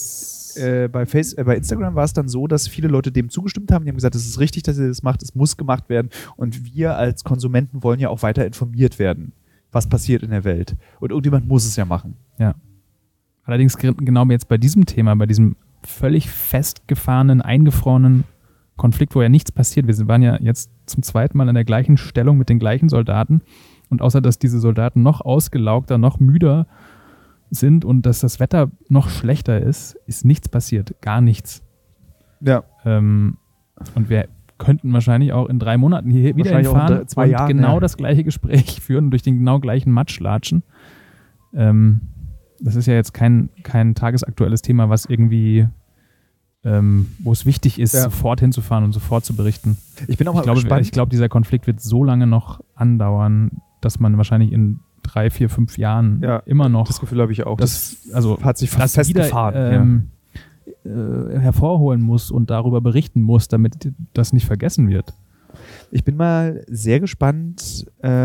bei Instagram war es dann so, dass viele Leute dem zugestimmt haben. Die haben gesagt, es ist richtig, dass ihr das macht, es muss gemacht werden. Und wir als Konsumenten wollen ja auch weiter informiert werden, was passiert in der Welt. Und irgendjemand muss es ja machen. Ja. Allerdings genau jetzt bei diesem Thema, bei diesem völlig festgefahrenen, eingefrorenen Konflikt, wo ja nichts passiert. Wir waren ja jetzt zum zweiten Mal in der gleichen Stellung mit den gleichen Soldaten und außer, dass diese Soldaten noch ausgelaugter, noch müder sind und dass das Wetter noch schlechter ist nichts passiert. Gar nichts. Ja. Und wir könnten wahrscheinlich auch in 3 Monaten hier wieder hinfahren und Jahren, genau das gleiche Gespräch führen, durch den genau gleichen Matsch latschen. Das ist ja jetzt kein tagesaktuelles Thema, was irgendwie, wo es wichtig ist, sofort hinzufahren und sofort zu berichten. Ich bin auch mal gespannt. Ich glaube, dieser Konflikt wird so lange noch andauern, dass man wahrscheinlich in 3, 4, 5 Jahren immer noch. Das Gefühl habe ich auch. Das hat sich fast festgefahren. Hervorholen muss und darüber berichten muss, damit das nicht vergessen wird. Ich bin mal sehr gespannt,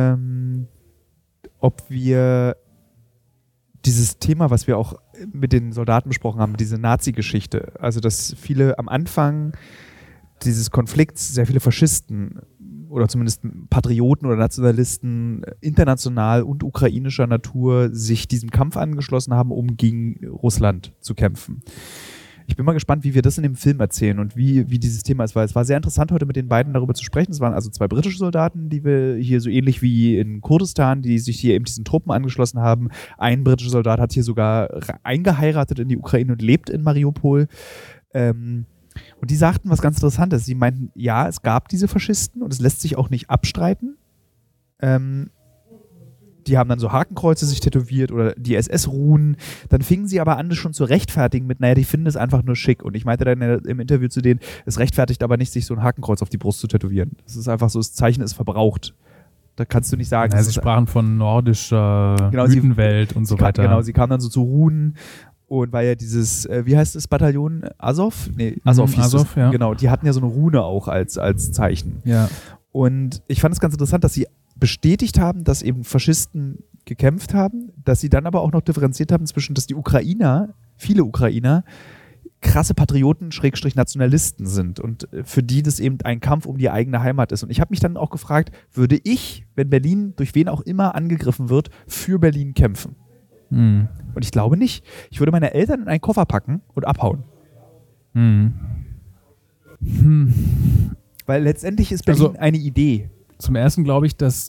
ob wir dieses Thema, was wir auch mit den Soldaten besprochen haben, diese Nazi-Geschichte, also dass viele am Anfang dieses Konflikts, sehr viele Faschisten oder zumindest Patrioten oder Nationalisten international und ukrainischer Natur sich diesem Kampf angeschlossen haben, um gegen Russland zu kämpfen. Ich bin mal gespannt, wie wir das in dem Film erzählen und wie dieses Thema ist, weil es war sehr interessant, heute mit den beiden darüber zu sprechen. Es waren also 2 britische Soldaten, die wir hier so ähnlich wie in Kurdistan, die sich hier eben diesen Truppen angeschlossen haben. Ein britischer Soldat hat hier sogar eingeheiratet in die Ukraine und lebt in Mariupol. Und die sagten was ganz Interessantes. Sie meinten, ja, es gab diese Faschisten und es lässt sich auch nicht abstreiten. Die haben dann so Hakenkreuze sich tätowiert oder die SS-Ruhen. Dann fingen sie aber an, das schon zu rechtfertigen mit, naja, die finden es einfach nur schick. Und ich meinte dann im Interview zu denen, es rechtfertigt aber nicht, sich so ein Hakenkreuz auf die Brust zu tätowieren. Das ist einfach so, das Zeichen ist verbraucht. Da kannst du nicht sagen. Ja, sie sprachen von nordischer Mythenwelt und so weiter. Genau, sie kamen dann so zu Runen. Und weil ja dieses, wie heißt das Bataillon? Azov? Nee, Azov hieß Azov, es. Ja. Genau, die hatten ja so eine Rune auch als Zeichen. Ja. Und ich fand es ganz interessant, dass sie bestätigt haben, dass eben Faschisten gekämpft haben, dass sie dann aber auch noch differenziert haben zwischen, dass die Ukrainer, viele Ukrainer, krasse Patrioten, Nationalisten sind und für die das eben ein Kampf um die eigene Heimat ist. Und ich habe mich dann auch gefragt, würde ich, wenn Berlin durch wen auch immer angegriffen wird, für Berlin kämpfen? Und ich glaube nicht. Ich würde meine Eltern in einen Koffer packen und abhauen. Weil letztendlich ist Berlin eine Idee. Zum Ersten glaube ich, dass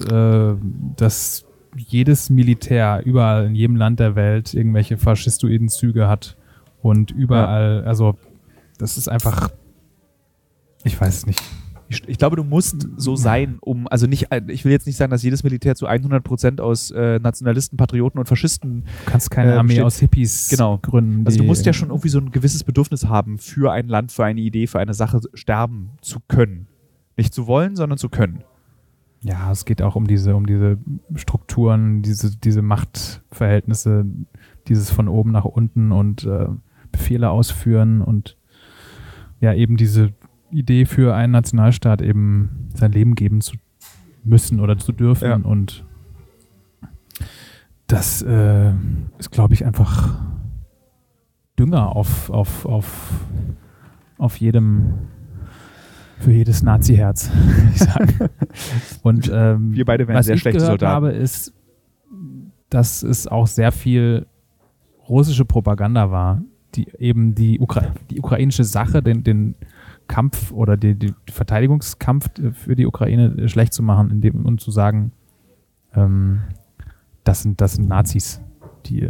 jedes Militär überall in jedem Land der Welt irgendwelche faschistoiden Züge hat und überall, also das ist einfach, ich weiß es nicht. Ich glaube, du musst so sein, also nicht, ich will jetzt nicht sagen, dass jedes Militär zu 100% aus Nationalisten, Patrioten und Faschisten Du kannst keine Armee aus Hippies gründen. Also du musst ja schon irgendwie so ein gewisses Bedürfnis haben, für ein Land, für eine Idee, für eine Sache sterben zu können. Nicht zu wollen, sondern zu können. Ja, es geht auch um diese Strukturen, diese Machtverhältnisse, dieses von oben nach unten und Befehle ausführen und ja, eben diese Idee für einen Nationalstaat eben sein Leben geben zu müssen oder zu dürfen. Ja. Und das ist, glaube ich, einfach Dünger auf jedem, für jedes Nazi-Herz, würde ich sagen. Und wir beide werden sehr schlechte Soldaten. Was ich gehört habe, ist, dass es auch sehr viel russische Propaganda war, die eben die ukrainische Sache, den Kampf oder die Verteidigungskampf für die Ukraine schlecht zu machen und zu sagen, das sind Nazis, die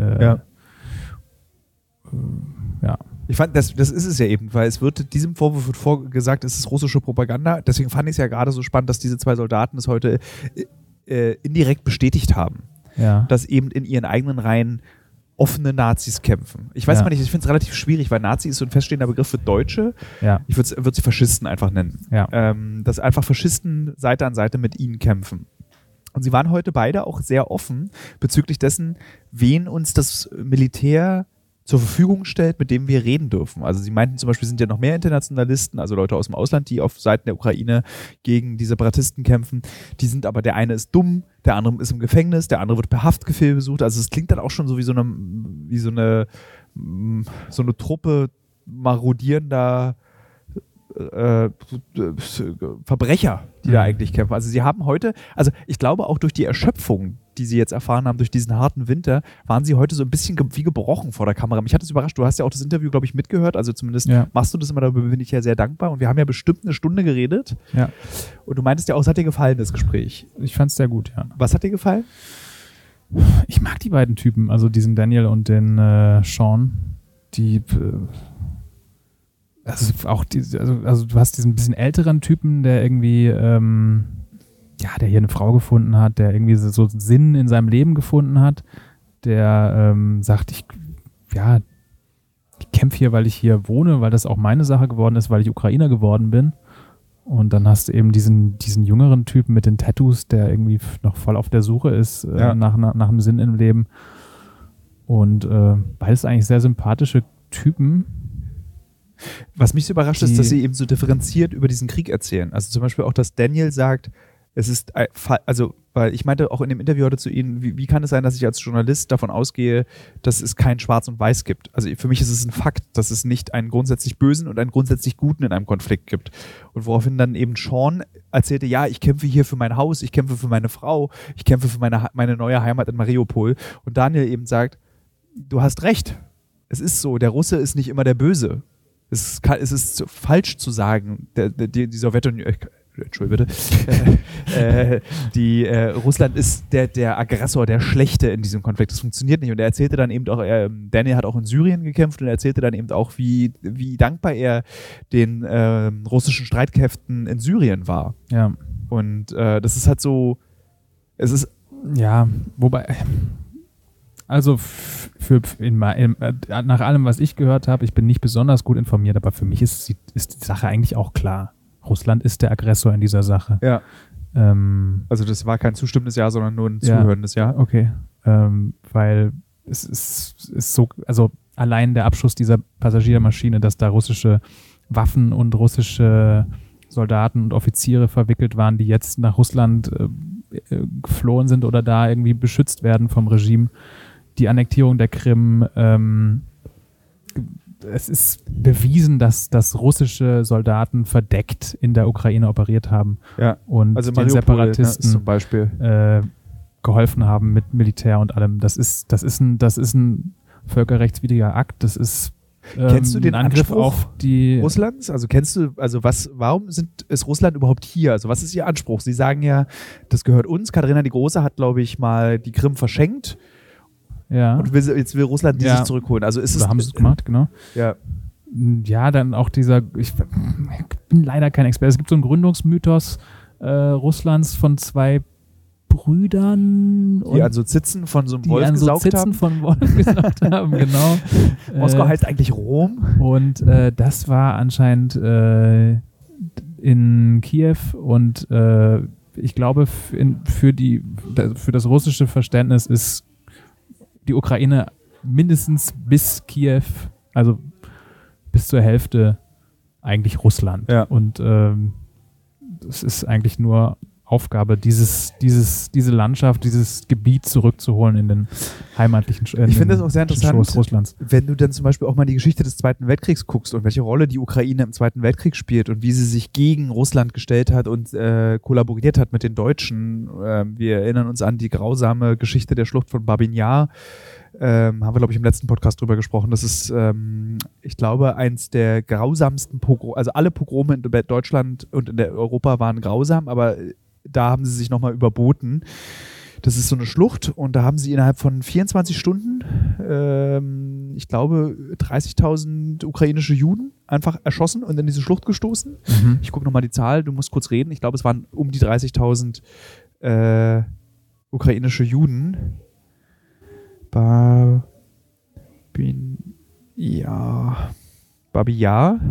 Ich fand, das ist es ja eben, weil diesem Vorwurf wird vorgesagt, es ist russische Propaganda. Deswegen fand ich es ja gerade so spannend, dass diese 2 Soldaten es heute indirekt bestätigt haben, dass eben in ihren eigenen Reihen offene Nazis kämpfen. Ich weiß mal nicht, ich finde es relativ schwierig, weil Nazi ist so ein feststehender Begriff für Deutsche. Ja. Ich würde sie Faschisten einfach nennen. Ja. Dass einfach Faschisten Seite an Seite mit ihnen kämpfen. Und sie waren heute beide auch sehr offen bezüglich dessen, wen uns das Militär zur Verfügung stellt, mit dem wir reden dürfen. Also sie meinten zum Beispiel, sind ja noch mehr Internationalisten, also Leute aus dem Ausland, die auf Seiten der Ukraine gegen die Separatisten kämpfen. Die sind aber, der eine ist dumm, der andere ist im Gefängnis, der andere wird per Haftbefehl besucht. Also es klingt dann auch schon so wie so eine Truppe marodierender Verbrecher, die da eigentlich kämpfen. Also sie haben heute, also ich glaube auch durch die Erschöpfung, die sie jetzt erfahren haben, durch diesen harten Winter, waren sie heute so ein bisschen wie gebrochen vor der Kamera. Mich hat es überrascht, du hast ja auch das Interview, glaube ich, mitgehört, also zumindest machst du das immer, darüber bin ich ja sehr dankbar und wir haben ja bestimmt eine Stunde geredet. Ja. Und du meintest ja auch, es hat dir gefallen, das Gespräch. Ich fand es sehr gut, ja. Was hat dir gefallen? Ich mag die beiden Typen, also diesen Daniel und den Sean, die Also auch also du hast diesen bisschen älteren Typen, der irgendwie der hier eine Frau gefunden hat, der irgendwie so Sinn in seinem Leben gefunden hat, der sagt, ich kämpfe hier, weil ich hier wohne, weil das auch meine Sache geworden ist, weil ich Ukrainer geworden bin. Und dann hast du eben diesen jüngeren Typen mit den Tattoos, der irgendwie noch voll auf der Suche ist nach einem Sinn im Leben. Und beides eigentlich sehr sympathische Typen. Was mich so überrascht ist, dass sie eben so differenziert über diesen Krieg erzählen. Also zum Beispiel auch, dass Daniel sagt, es ist, also, weil ich meinte auch in dem Interview heute zu Ihnen, wie kann es sein, dass ich als Journalist davon ausgehe, dass es kein Schwarz und Weiß gibt? Also für mich ist es ein Fakt, dass es nicht einen grundsätzlich Bösen und einen grundsätzlich Guten in einem Konflikt gibt. Und woraufhin dann eben Sean erzählte, ja, ich kämpfe hier für mein Haus, ich kämpfe für meine Frau, ich kämpfe für meine neue Heimat in Mariupol. Und Daniel eben sagt, du hast recht, es ist so, der Russe ist nicht immer der Böse. Es ist falsch zu sagen, die Sowjetunion, Entschuldigung bitte, Russland ist der Aggressor, der Schlechte in diesem Konflikt. Das funktioniert nicht. Und er erzählte dann eben auch, Daniel hat auch in Syrien gekämpft und er erzählte dann eben auch, wie dankbar er den russischen Streitkräften in Syrien war. Ja. Und das ist halt so, es ist... Ja, wobei... Also nach allem, was ich gehört habe, ich bin nicht besonders gut informiert, aber für mich ist die Sache eigentlich auch klar. Russland ist der Aggressor in dieser Sache. Ja. Also das war kein zustimmendes Ja, sondern nur ein zuhörendes Ja. Okay. Weil es ist so, also allein der Abschuss dieser Passagiermaschine, dass da russische Waffen und russische Soldaten und Offiziere verwickelt waren, die jetzt nach Russland geflohen sind oder da irgendwie beschützt werden vom Regime. Die Annektierung der Krim, es ist bewiesen, dass russische Soldaten verdeckt in der Ukraine operiert haben und also den Separatisten zum Beispiel geholfen haben mit Militär und allem. Das ist ein völkerrechtswidriger Akt. Das ist kennst du den Angriff Anspruch auf die Russlands? Also warum ist Russland überhaupt hier? Also was ist ihr Anspruch? Sie sagen ja, das gehört uns. Katharina die Große hat, glaube ich, mal die Krim verschenkt. Ja. Und jetzt will Russland dieses zurückholen. Also ist es. Haben sie es gemacht, genau. Ja. Ja, dann auch ich bin leider kein Experte. Es gibt so einen Gründungsmythos Russlands von zwei Brüdern. Die an so Zitzen von so einem Wolf gesaugt haben. Von Wolf gesaugt haben, genau. Moskau heißt eigentlich Rom. Und das war anscheinend in Kiew und ich glaube, für das russische Verständnis ist die Ukraine mindestens bis Kiew, also bis zur Hälfte eigentlich Russland. Ja. Und es ist eigentlich nur Aufgabe, diese Landschaft, dieses Gebiet zurückzuholen in den heimatlichen Ich finde das auch sehr interessant, Russlands. Wenn du dann zum Beispiel auch mal die Geschichte des Zweiten Weltkriegs guckst und welche Rolle die Ukraine im Zweiten Weltkrieg spielt und wie sie sich gegen Russland gestellt hat und kollaboriert hat mit den Deutschen. Wir erinnern uns an die grausame Geschichte der Schlucht von Babin Jar. Haben wir, glaube ich, im letzten Podcast drüber gesprochen. Das ist, ich glaube, eins der grausamsten Pogrome. Also alle Pogrome in Deutschland und in Europa waren grausam, aber da haben sie sich nochmal überboten. Das ist so eine Schlucht und da haben sie innerhalb von 24 Stunden, ich glaube, 30.000 ukrainische Juden einfach erschossen und in diese Schlucht gestoßen. Mhm. Ich gucke nochmal die Zahl, du musst kurz reden. Ich glaube, es waren um die 30.000 ukrainische Juden. Babi Yar.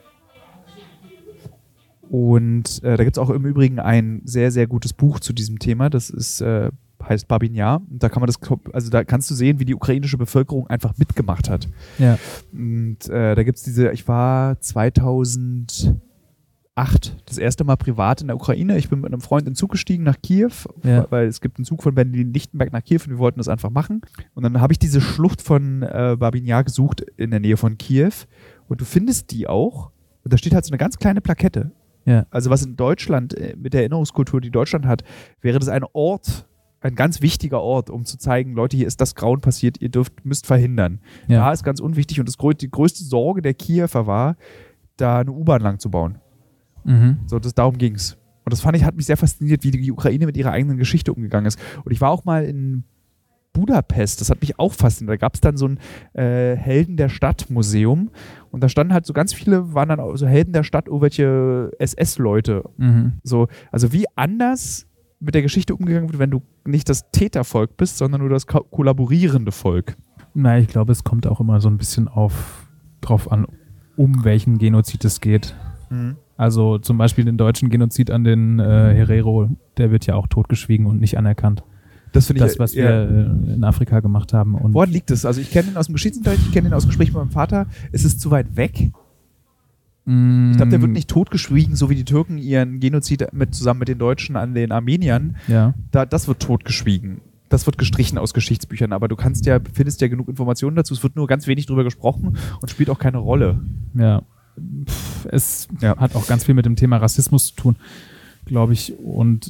Und da gibt es auch im Übrigen ein sehr, sehr gutes Buch zu diesem Thema. Das ist, heißt Babin Yar. Und da kann man da kannst du sehen, wie die ukrainische Bevölkerung einfach mitgemacht hat. Ja. Und da gibt es ich war 2008 das erste Mal privat in der Ukraine. Ich bin mit einem Freund in den Zug gestiegen nach Kiew, weil es gibt einen Zug von Berlin-Lichtenberg nach Kiew und wir wollten das einfach machen. Und dann habe ich diese Schlucht von Babin Yar gesucht in der Nähe von Kiew und du findest die auch. Und da steht halt so eine ganz kleine Plakette. Ja. Also was in Deutschland, mit der Erinnerungskultur, die Deutschland hat, wäre das ein ganz wichtiger Ort, um zu zeigen, Leute, hier ist das Grauen passiert, ihr müsst verhindern. Ja. Da ist ganz unwichtig und die größte Sorge der Kiewer war, da eine U-Bahn lang zu bauen. Mhm. So, darum ging es. Und das hat mich sehr fasziniert, wie die Ukraine mit ihrer eigenen Geschichte umgegangen ist. Und ich war auch mal in Budapest, das hat mich auch fasziniert. Da gab es dann so ein Helden der Stadt Museum und da standen halt so ganz viele, waren dann auch so Helden der Stadt, irgendwelche SS-Leute. So, also wie anders mit der Geschichte umgegangen wird, wenn du nicht das Tätervolk bist, sondern nur das kollaborierende Volk. Na, ich glaube, es kommt auch immer so ein bisschen drauf an, um welchen Genozid es geht. Also zum Beispiel den deutschen Genozid an den Herero, der wird ja auch totgeschwiegen und nicht anerkannt. Das finde ich, was wir in Afrika gemacht haben. Und woran liegt es? Also ich kenne den aus dem Geschichtsunterricht, ich kenne den aus Gesprächen mit meinem Vater. Ist es zu weit weg? Ich glaube, der wird nicht totgeschwiegen, so wie die Türken ihren Genozid zusammen mit den Deutschen an den Armeniern. Ja. Das wird totgeschwiegen. Das wird gestrichen aus Geschichtsbüchern, aber du findest ja genug Informationen dazu. Es wird nur ganz wenig drüber gesprochen und spielt auch keine Rolle. Ja. Es hat auch ganz viel mit dem Thema Rassismus zu tun, glaube ich, und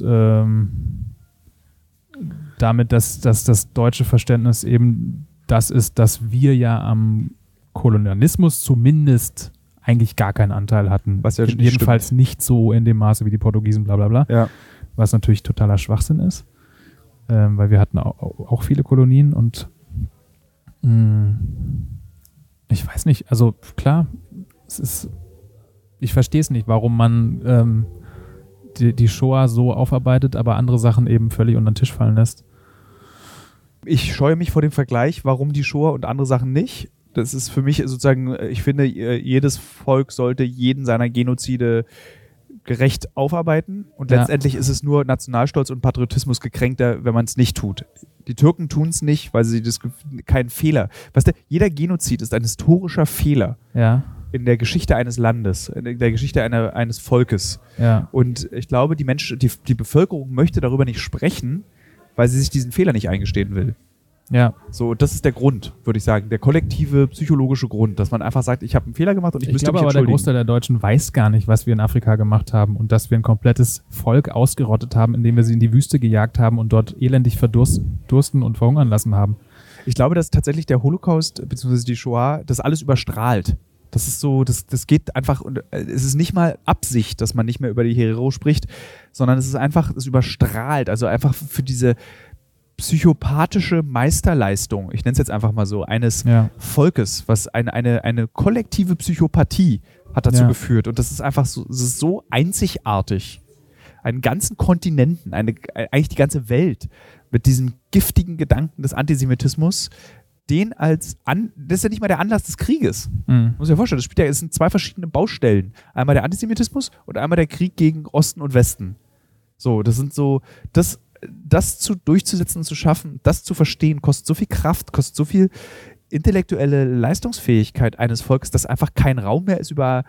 damit, dass das deutsche Verständnis eben das ist, dass wir ja am Kolonialismus zumindest eigentlich gar keinen Anteil hatten. Was ja jedenfalls nicht so in dem Maße wie die Portugiesen, bla bla bla. Ja. Was natürlich totaler Schwachsinn ist, weil wir hatten auch viele Kolonien und ich weiß nicht, also klar, ich verstehe es nicht, warum man die Shoah so aufarbeitet, aber andere Sachen eben völlig unter den Tisch fallen lässt. Ich scheue mich vor dem Vergleich, warum die Shoah und andere Sachen nicht. Das ist für mich sozusagen, ich finde, jedes Volk sollte jeden seiner Genozide gerecht aufarbeiten und letztendlich ist es nur Nationalstolz und Patriotismus gekränkter, wenn man es nicht tut. Die Türken tun es nicht, weil sie keinen Fehler. Weißt du, jeder Genozid ist ein historischer Fehler. Ja. In der Geschichte eines Landes, in der Geschichte eines Volkes. Ja. Und ich glaube, die Bevölkerung möchte darüber nicht sprechen, weil sie sich diesen Fehler nicht eingestehen will. Ja. So, das ist der Grund, würde ich sagen. Der kollektive psychologische Grund, dass man einfach sagt, ich habe einen Fehler gemacht und ich müsste mich entschuldigen. Aber der Großteil der Deutschen weiß gar nicht, was wir in Afrika gemacht haben und dass wir ein komplettes Volk ausgerottet haben, indem wir sie in die Wüste gejagt haben und dort elendig verdursten und verhungern lassen haben. Ich glaube, dass tatsächlich der Holocaust bzw. die Shoah das alles überstrahlt. Das ist so, das geht einfach, und es ist nicht mal Absicht, dass man nicht mehr über die Herero spricht, sondern es ist einfach, es überstrahlt, also einfach für diese psychopathische Meisterleistung, ich nenne es jetzt einfach mal so, eines Volkes, was eine kollektive Psychopathie hat dazu geführt, und das ist einfach so, es ist so einzigartig. Einen ganzen Kontinenten, eigentlich die ganze Welt mit diesem giftigen Gedanken des Antisemitismus, das ist ja nicht mal der Anlass des Krieges. Muss ich mir vorstellen, es sind zwei verschiedene Baustellen. Einmal der Antisemitismus und einmal der Krieg gegen Osten und Westen. So, das sind so, das durchzusetzen und zu schaffen, das zu verstehen, kostet so viel Kraft, kostet so viel intellektuelle Leistungsfähigkeit eines Volkes, dass einfach kein Raum mehr ist über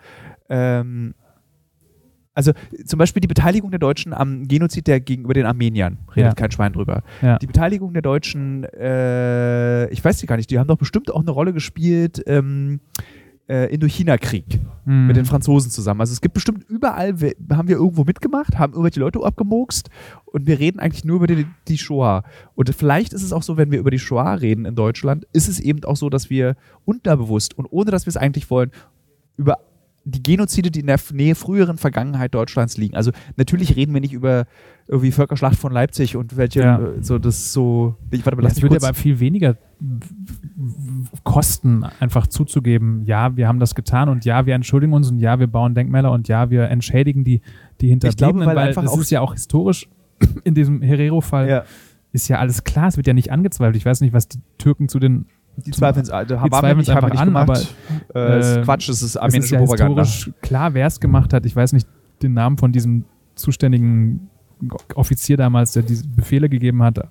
also zum Beispiel die Beteiligung der Deutschen am Genozid gegenüber den Armeniern, redet kein Schwein drüber. Ja. Die Beteiligung der Deutschen, ich weiß die gar nicht, die haben doch bestimmt auch eine Rolle gespielt Indochina-Krieg mit den Franzosen zusammen. Also es gibt bestimmt überall, haben wir irgendwo mitgemacht, haben irgendwelche Leute abgemurkst und wir reden eigentlich nur über die Shoah. Und vielleicht ist es auch so, wenn wir über die Shoah reden in Deutschland, ist es eben auch so, dass wir unterbewusst und ohne, dass wir es eigentlich wollen, über die Genozide, die in der früheren Vergangenheit Deutschlands liegen. Also natürlich reden wir nicht über irgendwie Völkerschlacht von Leipzig und welche, es würde aber viel weniger kosten, einfach zuzugeben, ja, wir haben das getan und ja, wir entschuldigen uns und ja, wir bauen Denkmäler und ja, wir entschädigen die Hinterbliebenen, weil es ist ja auch historisch, in diesem Herero-Fall ist ja alles klar, es wird ja nicht angezweifelt. Ich weiß nicht, was die Türken zu den Die zweifeln es einfach an, aber Quatsch, es ist armenische Propaganda. Es ist historisch klar, wer es gemacht hat. Ich weiß nicht den Namen von diesem zuständigen Offizier damals, der diese Befehle gegeben hat.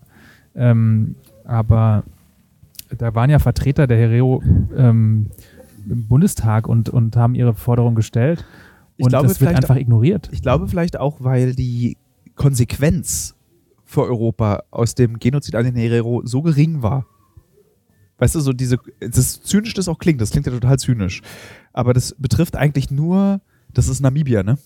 Aber da waren ja Vertreter der Herero im Bundestag und haben ihre Forderung gestellt. Und das wird einfach ignoriert. Ich glaube vielleicht auch, weil die Konsequenz für Europa aus dem Genozid an den Herero so gering war. Weißt du, so das zynisch das auch klingt, das klingt ja total zynisch. Aber das betrifft eigentlich nur, das ist Namibia, ne?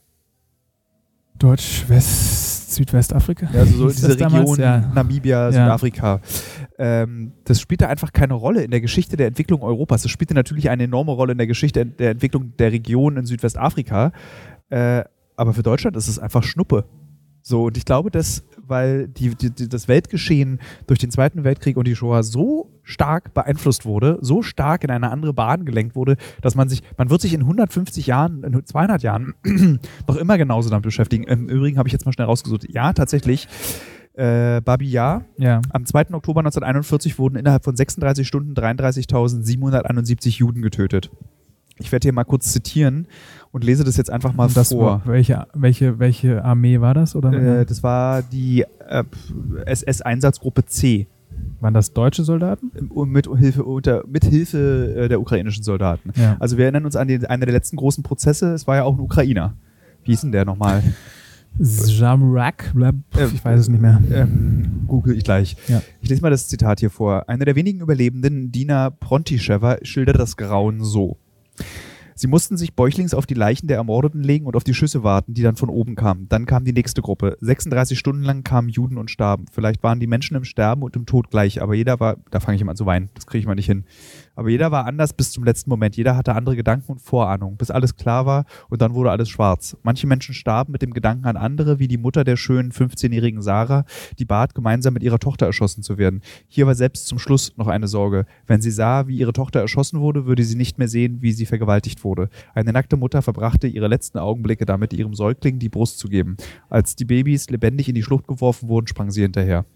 Südwestafrika? Ja, also so diese Region Namibia, Südafrika. Das spielte einfach keine Rolle in der Geschichte der Entwicklung Europas. Das spielte natürlich eine enorme Rolle in der Geschichte der Entwicklung der Region in Südwestafrika. Aber für Deutschland ist es einfach Schnuppe. So, und ich glaube, weil das Weltgeschehen durch den Zweiten Weltkrieg und die Shoah so stark beeinflusst wurde, so stark in eine andere Bahn gelenkt wurde, dass man wird sich in 150 Jahren, in 200 Jahren noch immer genauso damit beschäftigen. Im Übrigen habe ich jetzt mal schnell rausgesucht. Ja, tatsächlich, Babi Yar. Ja. Am 2. Oktober 1941 wurden innerhalb von 36 Stunden 33.771 Juden getötet. Ich werde hier mal kurz zitieren und lese das jetzt einfach mal vor. Welche Armee war das? Oder? Das war die SS-Einsatzgruppe C. Waren das deutsche Soldaten? Mit Hilfe der ukrainischen Soldaten. Ja. Also wir erinnern uns an einen der letzten großen Prozesse. Es war ja auch ein Ukrainer. Wie hieß denn der nochmal? Jamrak? Ich weiß es nicht mehr. Google ich gleich. Ja. Ich lese mal das Zitat hier vor. Einer der wenigen Überlebenden, Dina Prontischewa, schildert das Grauen so. Sie mussten sich bäuchlings auf die Leichen der Ermordeten legen und auf die Schüsse warten, die dann von oben kamen. Dann kam die nächste Gruppe. 36 Stunden lang kamen Juden und starben. Vielleicht waren die Menschen im Sterben und im Tod gleich, aber jeder war, da fange ich immer an zu weinen, das kriege ich mal nicht hin. Aber jeder war anders bis zum letzten Moment. Jeder hatte andere Gedanken und Vorahnungen, bis alles klar war und dann wurde alles schwarz. Manche Menschen starben mit dem Gedanken an andere, wie die Mutter der schönen 15-jährigen Sarah, die bat, gemeinsam mit ihrer Tochter erschossen zu werden. Hier war selbst zum Schluss noch eine Sorge. Wenn sie sah, wie ihre Tochter erschossen wurde, würde sie nicht mehr sehen, wie sie vergewaltigt wurde. Eine nackte Mutter verbrachte ihre letzten Augenblicke damit, ihrem Säugling die Brust zu geben. Als die Babys lebendig in die Schlucht geworfen wurden, sprang sie hinterher.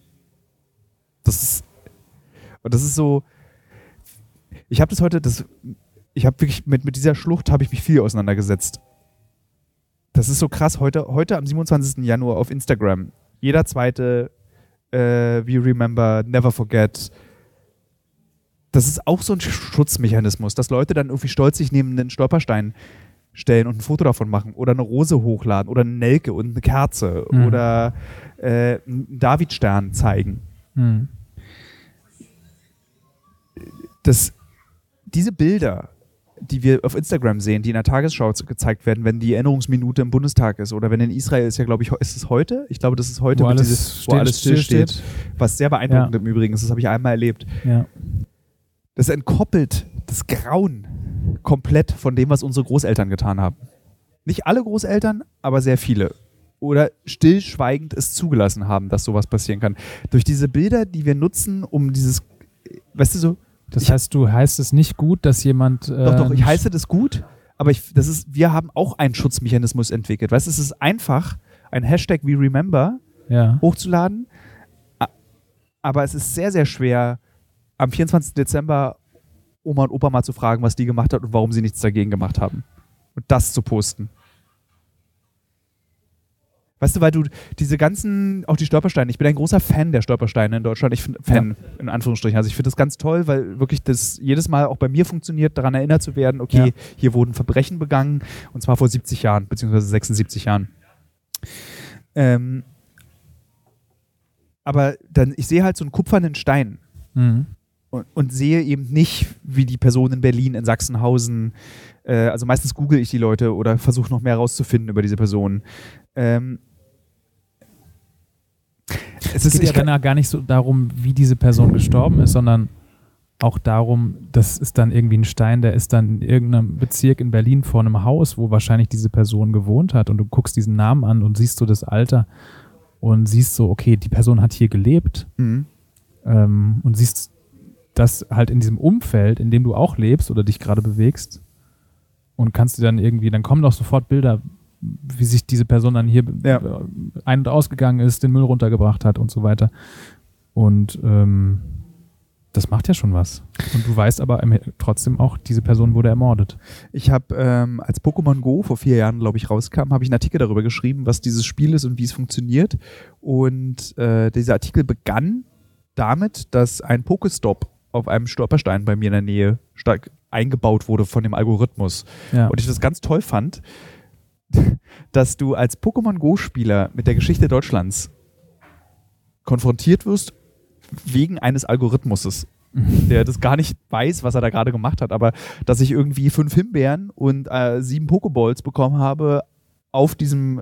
Das ist so. Ich habe wirklich mit dieser Schlucht habe ich mich viel auseinandergesetzt. Das ist so krass. Heute am 27. Januar auf Instagram. Jeder zweite We Remember, Never Forget. Das ist auch so ein Schutzmechanismus, dass Leute dann irgendwie stolz sich neben einen Stolperstein stellen und ein Foto davon machen oder eine Rose hochladen oder eine Nelke und eine Kerze oder einen Davidstern zeigen. Mhm. Diese Bilder, die wir auf Instagram sehen, die in der Tagesschau gezeigt werden, wenn die Erinnerungsminute im Bundestag ist oder wenn in Israel ist ja, glaube ich, ist es heute? Ich glaube, das ist heute, wo alles stillsteht. Was sehr beeindruckend im Übrigen ist, das habe ich einmal erlebt. Ja. Das entkoppelt das Grauen komplett von dem, was unsere Großeltern getan haben. Nicht alle Großeltern, aber sehr viele. Oder stillschweigend es zugelassen haben, dass sowas passieren kann. Durch diese Bilder, die wir nutzen, um dieses, weißt du so, das heißt, du heißt es nicht gut, dass jemand... Doch, ich heiße das gut, aber wir haben auch einen Schutzmechanismus entwickelt. Weißt du, es ist einfach, ein Hashtag We Remember hochzuladen, aber es ist sehr, sehr schwer, am 24. Dezember Oma und Opa mal zu fragen, was die gemacht hat und warum sie nichts dagegen gemacht haben. Und das zu posten. Weißt du, weil du diese ganzen, auch die Stolpersteine, ich bin ein großer Fan der Stolpersteine in Deutschland. Ich finde, in Anführungsstrichen. Also ich finde das ganz toll, weil wirklich das jedes Mal auch bei mir funktioniert, daran erinnert zu werden, okay, hier wurden Verbrechen begangen und zwar vor 70 Jahren, beziehungsweise 76 Jahren. Aber dann, ich sehe halt so einen kupfernen Stein und sehe eben nicht, wie die Person in Berlin, in Sachsenhausen, also meistens google ich die Leute oder versuche noch mehr rauszufinden über diese Person. Es geht ja gar nicht so darum, wie diese Person gestorben ist, sondern auch darum, das ist dann irgendwie ein Stein, der ist dann in irgendeinem Bezirk in Berlin vor einem Haus, wo wahrscheinlich diese Person gewohnt hat und du guckst diesen Namen an und siehst so das Alter und siehst so, okay, die Person hat hier gelebt und siehst das halt in diesem Umfeld, in dem du auch lebst oder dich gerade bewegst und kannst dir dann irgendwie, dann kommen doch sofort Bilder, wie sich diese Person dann hier ein- und ausgegangen ist, den Müll runtergebracht hat und so weiter. Und das macht ja schon was. Und du weißt aber trotzdem auch, diese Person wurde ermordet. Ich habe, als Pokémon Go vor 4 Jahren, glaube ich, rauskam, habe ich einen Artikel darüber geschrieben, was dieses Spiel ist und wie es funktioniert. Und dieser Artikel begann damit, dass ein Pokestop auf einem Stolperstein bei mir in der Nähe stark eingebaut wurde von dem Algorithmus. Ja. Und ich das ganz toll fand, dass du als Pokémon Go-Spieler mit der Geschichte Deutschlands konfrontiert wirst wegen eines Algorithmuses, der das gar nicht weiß, was er da gerade gemacht hat, aber dass ich irgendwie 5 Himbeeren und 7 Pokeballs bekommen habe auf diesem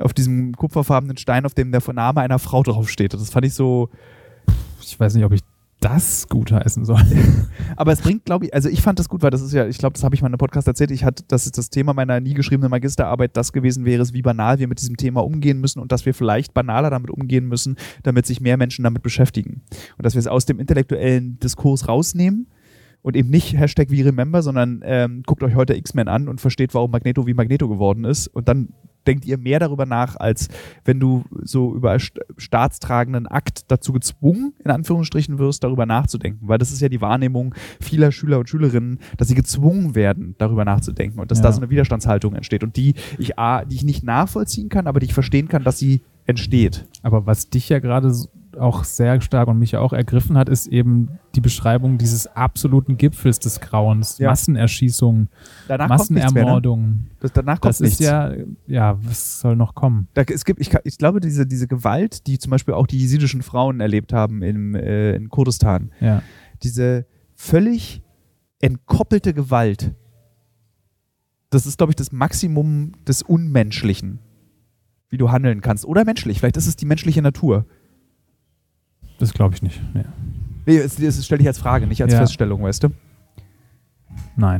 kupferfarbenen Stein, auf dem der Name einer Frau draufsteht. Das fand ich so... Ich weiß nicht, ob ich das gutheißen soll. Aber es bringt, glaube ich, also ich fand das gut, weil das ist ja, ich glaube, das habe ich mal in einem Podcast erzählt, das ist das Thema meiner nie geschriebenen Magisterarbeit, das gewesen wäre, wie banal wir mit diesem Thema umgehen müssen und dass wir vielleicht banaler damit umgehen müssen, damit sich mehr Menschen damit beschäftigen. Und dass wir es aus dem intellektuellen Diskurs rausnehmen und eben nicht Hashtag #WeRemember, sondern guckt euch heute X-Men an und versteht, warum Magneto wie Magneto geworden ist und dann denkt ihr mehr darüber nach, als wenn du so über staatstragenden Akt dazu gezwungen, in Anführungsstrichen wirst, darüber nachzudenken. Weil das ist ja die Wahrnehmung vieler Schüler und Schülerinnen, dass sie gezwungen werden, darüber nachzudenken und dass da so eine Widerstandshaltung entsteht und die ich nicht nachvollziehen kann, aber die ich verstehen kann, dass sie entsteht. Aber was dich ja gerade auch sehr stark und mich ja auch ergriffen hat, ist eben die Beschreibung dieses absoluten Gipfels des Grauens. Ja. Massenerschießungen, danach Massenermordungen. Danach kommt nichts. Das ist ja, was soll noch kommen? Ich glaube, diese Gewalt, die zum Beispiel auch die jesidischen Frauen erlebt haben in Kurdistan, diese völlig entkoppelte Gewalt, das ist, glaube ich, das Maximum des Unmenschlichen, wie du handeln kannst. Oder menschlich, vielleicht ist es die menschliche Natur. Das glaube ich nicht. Nee, das stelle ich als Frage, nicht als Feststellung, weißt du? Nein,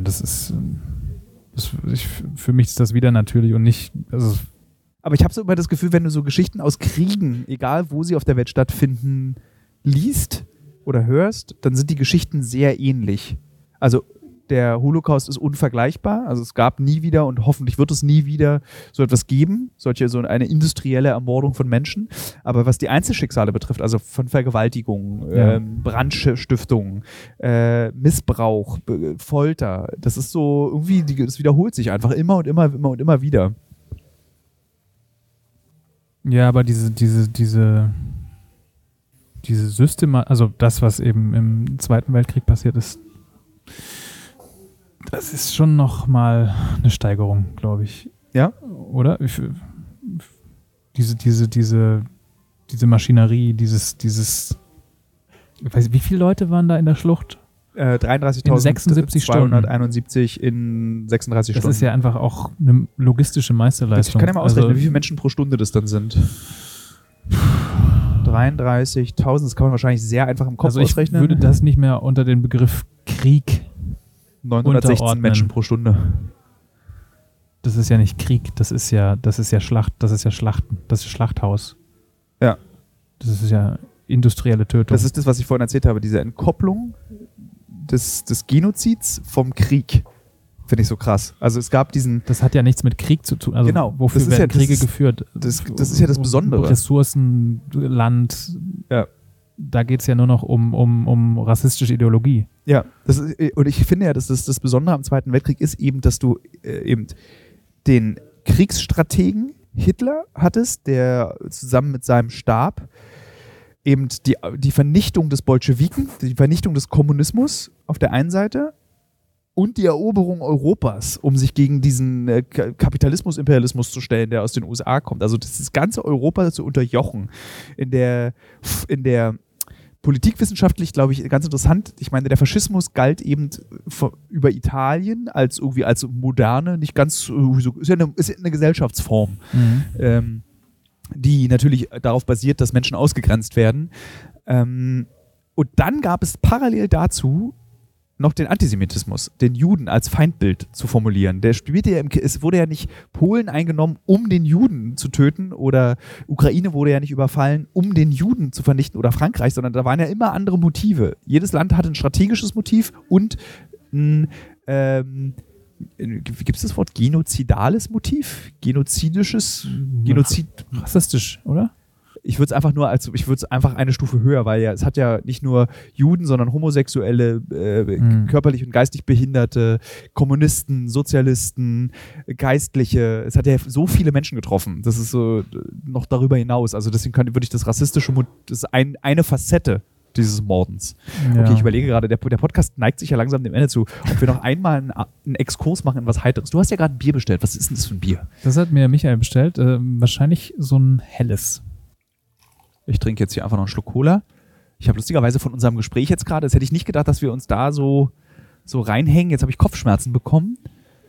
für mich ist das wieder natürlich und nicht. Also aber ich habe so immer das Gefühl, wenn du so Geschichten aus Kriegen, egal wo sie auf der Welt stattfinden, liest oder hörst, dann sind die Geschichten sehr ähnlich. Also der Holocaust ist unvergleichbar, also es gab nie wieder und hoffentlich wird es nie wieder so etwas geben, so eine industrielle Ermordung von Menschen. Aber was die Einzelschicksale betrifft, also von Vergewaltigung, Brandstiftung, Missbrauch, Folter, das ist so irgendwie, das wiederholt sich einfach immer und immer wieder. Ja, aber diese also das, was eben im Zweiten Weltkrieg passiert ist, das ist schon nochmal eine Steigerung, glaube ich. Ja? Oder? Diese Maschinerie, dieses ich weiß nicht, wie viele Leute waren da in der Schlucht? 33.271 in 36 Stunden. Das ist ja einfach auch eine logistische Meisterleistung. Ich kann ja mal ausrechnen, wie viele Menschen pro Stunde das dann sind. 33.000, das kann man wahrscheinlich sehr einfach im Kopf ausrechnen. Ich würde das nicht mehr unter den Begriff Krieg 916 Menschen pro Stunde. Das ist ja nicht Krieg, das ist ja Schlachten, das ist Schlachthaus. Ja. Das ist ja industrielle Tötung. Das ist das, was ich vorhin erzählt habe, diese Entkopplung des Genozids vom Krieg. Finde ich so krass. Also es gab Das hat ja nichts mit Krieg zu tun. Also genau. Wofür werden Kriege geführt? Das ist ja das Besondere. Ressourcen, Land. Ja. Da geht es ja nur noch um rassistische Ideologie. Ja, und ich finde ja, dass das Besondere am Zweiten Weltkrieg ist eben, dass du eben den Kriegsstrategen Hitler hattest, der zusammen mit seinem Stab eben die Vernichtung des Bolschewiken, die Vernichtung des Kommunismus auf der einen Seite und die Eroberung Europas, um sich gegen diesen Kapitalismus, Imperialismus zu stellen, der aus den USA kommt. Also das ganze Europa zu unterjochen. In der politikwissenschaftlich, glaube ich, ganz interessant. Ich meine, der Faschismus galt eben über Italien als moderne, nicht ganz, ist ja eine Gesellschaftsform, die natürlich darauf basiert, dass Menschen ausgegrenzt werden. Und dann gab es parallel dazu noch den Antisemitismus, den Juden als Feindbild zu formulieren. Es wurde ja nicht Polen eingenommen, um den Juden zu töten, oder Ukraine wurde ja nicht überfallen, um den Juden zu vernichten, oder Frankreich, sondern da waren ja immer andere Motive. Jedes Land hatte ein strategisches Motiv und ein gibt es das Wort genozidales Motiv? Genozidisches? Rassistisch, oder? Ich würde es einfach eine Stufe höher, weil es hat ja nicht nur Juden, sondern Homosexuelle, körperlich und geistig Behinderte, Kommunisten, Sozialisten, Geistliche. Es hat ja so viele Menschen getroffen. Das ist so noch darüber hinaus. Also deswegen würde ich das rassistische, das ist eine Facette dieses Mordens. Ja. Okay, ich überlege gerade, der Podcast neigt sich ja langsam dem Ende zu, ob wir noch einmal einen Exkurs machen in was Heiteres. Du hast ja gerade ein Bier bestellt. Was ist denn das für ein Bier? Das hat mir Michael bestellt. Wahrscheinlich so ein helles. Ich trinke jetzt hier einfach noch einen Schluck Cola. Ich habe lustigerweise von unserem Gespräch jetzt gerade, das hätte ich nicht gedacht, dass wir uns da so reinhängen. Jetzt habe ich Kopfschmerzen bekommen.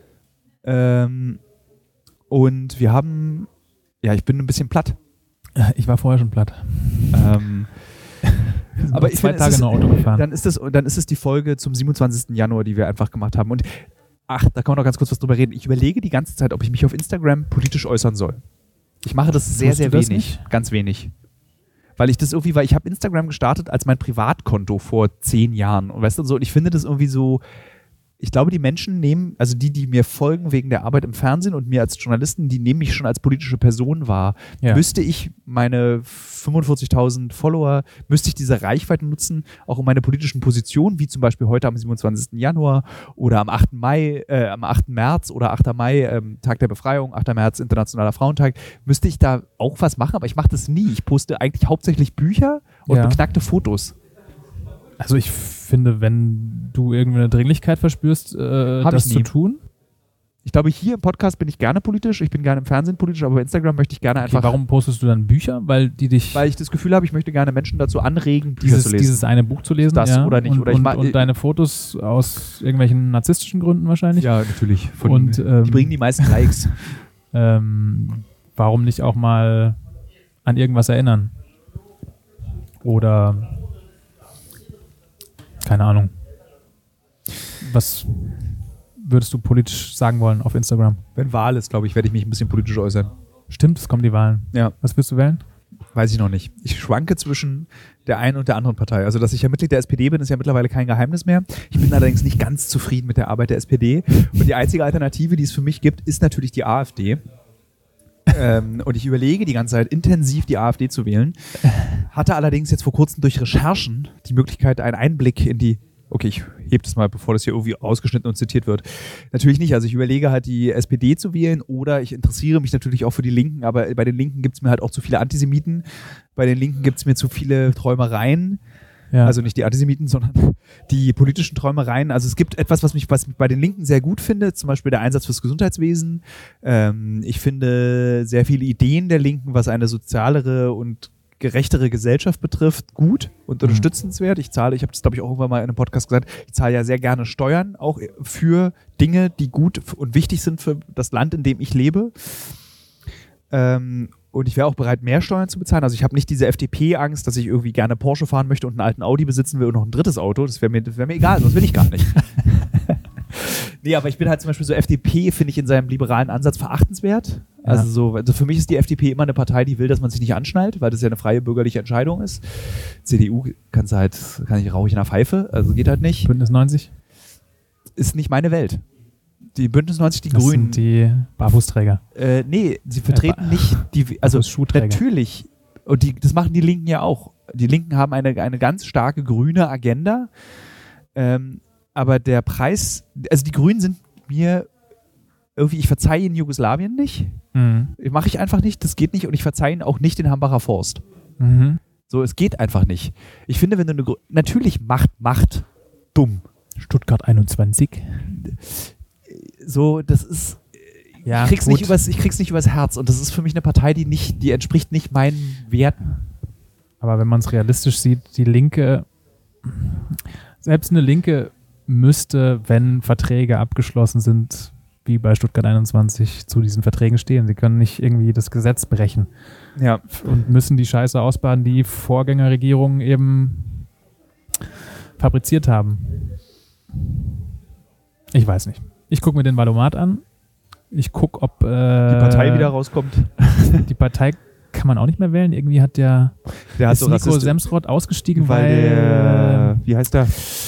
Und wir haben, ich bin ein bisschen platt. Ich war vorher schon platt. Aber ich 2 Tage nur Auto gefahren. Dann ist es die Folge zum 27. Januar, die wir einfach gemacht haben. Und da kann man noch ganz kurz was drüber reden. Ich überlege die ganze Zeit, ob ich mich auf Instagram politisch äußern soll. Ich mache das sehr, sehr wenig. Ganz wenig. Weil ich habe Instagram gestartet als mein Privatkonto vor 10 Jahren. Und weißt du, so, und ich finde das irgendwie so, ich glaube, die Menschen also die mir folgen wegen der Arbeit im Fernsehen und mir als Journalisten, die nehmen mich schon als politische Person wahr. Ja. Müsste ich meine 45.000 Follower, müsste ich diese Reichweite nutzen, auch um meine politischen Positionen, wie zum Beispiel heute am 27. Januar oder am 8. März oder 8. Mai, Tag der Befreiung, 8. März, Internationaler Frauentag, müsste ich da auch was machen, aber ich mache das nie. Ich poste eigentlich hauptsächlich Bücher und beknackte Fotos. Also ich finde, wenn du irgendwie eine Dringlichkeit verspürst, das zu tun. Ich glaube, hier im Podcast bin ich gerne politisch, ich bin gerne im Fernsehen politisch, aber bei Instagram möchte ich gerne einfach... Warum postest du dann Bücher? Weil ich das Gefühl habe, ich möchte gerne Menschen dazu anregen, Bücher zu lesen. Dieses eine Buch zu lesen? Das oder nicht. Und deine Fotos aus irgendwelchen narzisstischen Gründen wahrscheinlich? Ja, natürlich. Die bringen die meisten Likes. Warum nicht auch mal an irgendwas erinnern? Oder... Keine Ahnung. Was würdest du politisch sagen wollen auf Instagram? Wenn Wahl ist, glaube ich, werde ich mich ein bisschen politisch äußern. Stimmt, es kommen die Wahlen. Ja. Was wirst du wählen? Weiß ich noch nicht. Ich schwanke zwischen der einen und der anderen Partei. Also, dass ich ja Mitglied der SPD bin, ist ja mittlerweile kein Geheimnis mehr. Ich bin allerdings nicht ganz zufrieden mit der Arbeit der SPD. Und die einzige Alternative, die es für mich gibt, ist natürlich die AfD. Und ich überlege die ganze Zeit intensiv die AfD zu wählen. Hatte allerdings jetzt vor kurzem durch Recherchen die Möglichkeit, einen Einblick in die... Okay, ich hebe das mal, bevor das hier irgendwie ausgeschnitten und zitiert wird. Natürlich nicht. Also ich überlege halt, die SPD zu wählen oder ich interessiere mich natürlich auch für die Linken, aber bei den Linken gibt es mir halt auch zu viele Antisemiten. Bei den Linken gibt es mir zu viele Träumereien. Ja. Also nicht die Antisemiten, sondern die politischen Träumereien. Also es gibt etwas, was ich bei den Linken sehr gut finde, zum Beispiel der Einsatz fürs Gesundheitswesen. Ich finde sehr viele Ideen der Linken, was eine sozialere und gerechtere Gesellschaft betrifft, gut und unterstützenswert. Ich habe das, glaube ich, auch irgendwann mal in einem Podcast gesagt, ich zahle ja sehr gerne Steuern, auch für Dinge, die gut und wichtig sind für das Land, in dem ich lebe. Und ich wäre auch bereit, mehr Steuern zu bezahlen. Also ich habe nicht diese FDP-Angst, dass ich irgendwie gerne Porsche fahren möchte und einen alten Audi besitzen will und noch ein drittes Auto. Das wäre mir egal, das will ich gar nicht. Nee, aber ich bin halt zum Beispiel so, FDP finde ich in seinem liberalen Ansatz verachtenswert. Ja. Also für mich ist die FDP immer eine Partei, die will, dass man sich nicht anschnallt, weil das ja eine freie bürgerliche Entscheidung ist. CDU kann ich rauche ich in der Pfeife, also geht halt nicht. Bündnis 90? Ist nicht meine Welt. Die Bündnis 90, die das Grünen. Sind die Barfußträger. Nee, sie vertreten nicht die, also natürlich, und das machen die Linken ja auch. Die Linken haben eine ganz starke grüne Agenda, aber der Preis, also die Grünen sind mir irgendwie, ich verzeihe ihnen Jugoslawien nicht. Mache ich einfach nicht, das geht nicht und ich verzeihe ihnen auch nicht den Hambacher Forst. So, es geht einfach nicht. Ich finde, wenn du natürlich Macht dumm. Stuttgart 21. So, das ist, ja, ich krieg's nicht übers Herz und das ist für mich eine Partei, die entspricht nicht meinen Werten. Aber wenn man es realistisch sieht, die Linke, selbst eine Linke müsste, wenn Verträge abgeschlossen sind, wie bei Stuttgart 21, zu diesen Verträgen stehen. Sie können nicht irgendwie das Gesetz brechen. Ja. Und müssen die Scheiße ausbaden, die Vorgängerregierungen eben fabriziert haben. Ich weiß nicht. Ich gucke mir den Valomat an. Ich gucke, ob... die Partei wieder rauskommt. Die Partei kann man auch nicht mehr wählen. Irgendwie hat ist so Nico Semsrott ausgestiegen, weil wie heißt der?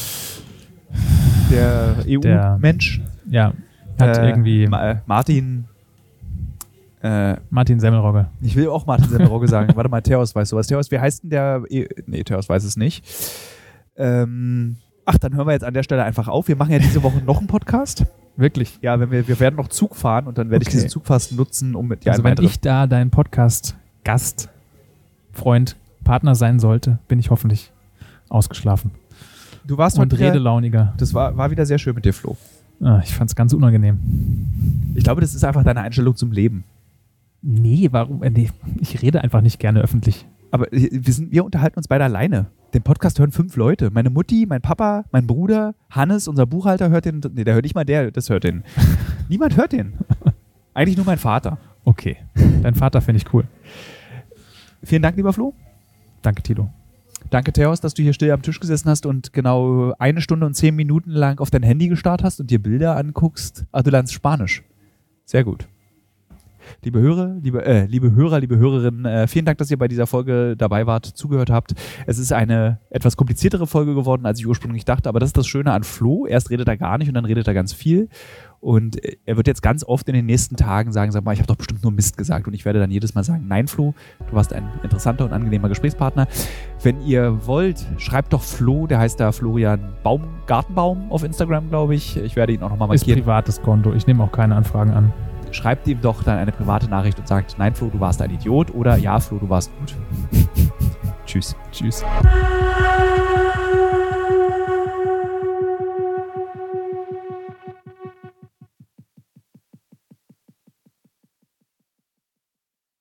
Der EU-Mensch. Ja, hat irgendwie... Martin Semmelrogge. Ich will auch Martin Semmelrogge sagen. Warte mal, Theos, weißt du was? Theos, wie heißt denn der... Nee, Theos weiß es nicht. Dann hören wir jetzt an der Stelle einfach auf. Wir machen ja diese Woche noch einen Podcast. Wirklich? Ja, wir werden noch Zug fahren und dann werde ich diesen Zugfasten nutzen, um mit dir wenn ich da dein Podcast-Gast, Freund, Partner sein sollte, bin ich hoffentlich ausgeschlafen. Du warst und redelauniger. Das war wieder sehr schön mit dir, Flo. Ich fand es ganz unangenehm. Ich glaube, das ist einfach deine Einstellung zum Leben. Nee, warum? Nee, ich rede einfach nicht gerne öffentlich. Aber wir unterhalten uns beide alleine. Den Podcast hören 5 Leute. Meine Mutti, mein Papa, mein Bruder, Hannes, unser Buchhalter hört den. Nee, der hört nicht mal das hört den. Niemand hört den. Eigentlich nur mein Vater. Okay. Dein Vater finde ich cool. Vielen Dank, lieber Flo. Danke, Tilo. Danke, Theos, dass du hier still am Tisch gesessen hast und genau 1 Stunde und 10 Minuten lang auf dein Handy gestarrt hast und dir Bilder anguckst. Ach, du lernst Spanisch. Sehr gut. Liebe Hörerinnen, vielen Dank, dass ihr bei dieser Folge dabei wart, zugehört habt. Es ist eine etwas kompliziertere Folge geworden, als ich ursprünglich dachte, aber das ist das Schöne an Flo. Erst redet er gar nicht und dann redet er ganz viel. Und er wird jetzt ganz oft in den nächsten Tagen sagen, sag mal, ich habe doch bestimmt nur Mist gesagt. Und ich werde dann jedes Mal sagen, nein, Flo, du warst ein interessanter und angenehmer Gesprächspartner. Wenn ihr wollt, schreibt doch Flo, der heißt da Florian Gartenbaum auf Instagram, glaube ich. Ich werde ihn auch nochmal markieren. Ist privates Konto, ich nehme auch keine Anfragen an. Schreibt ihm doch dann eine private Nachricht und sagt, nein, Flo, du warst ein Idiot oder ja, Flo, du warst gut. Tschüss. Tschüss.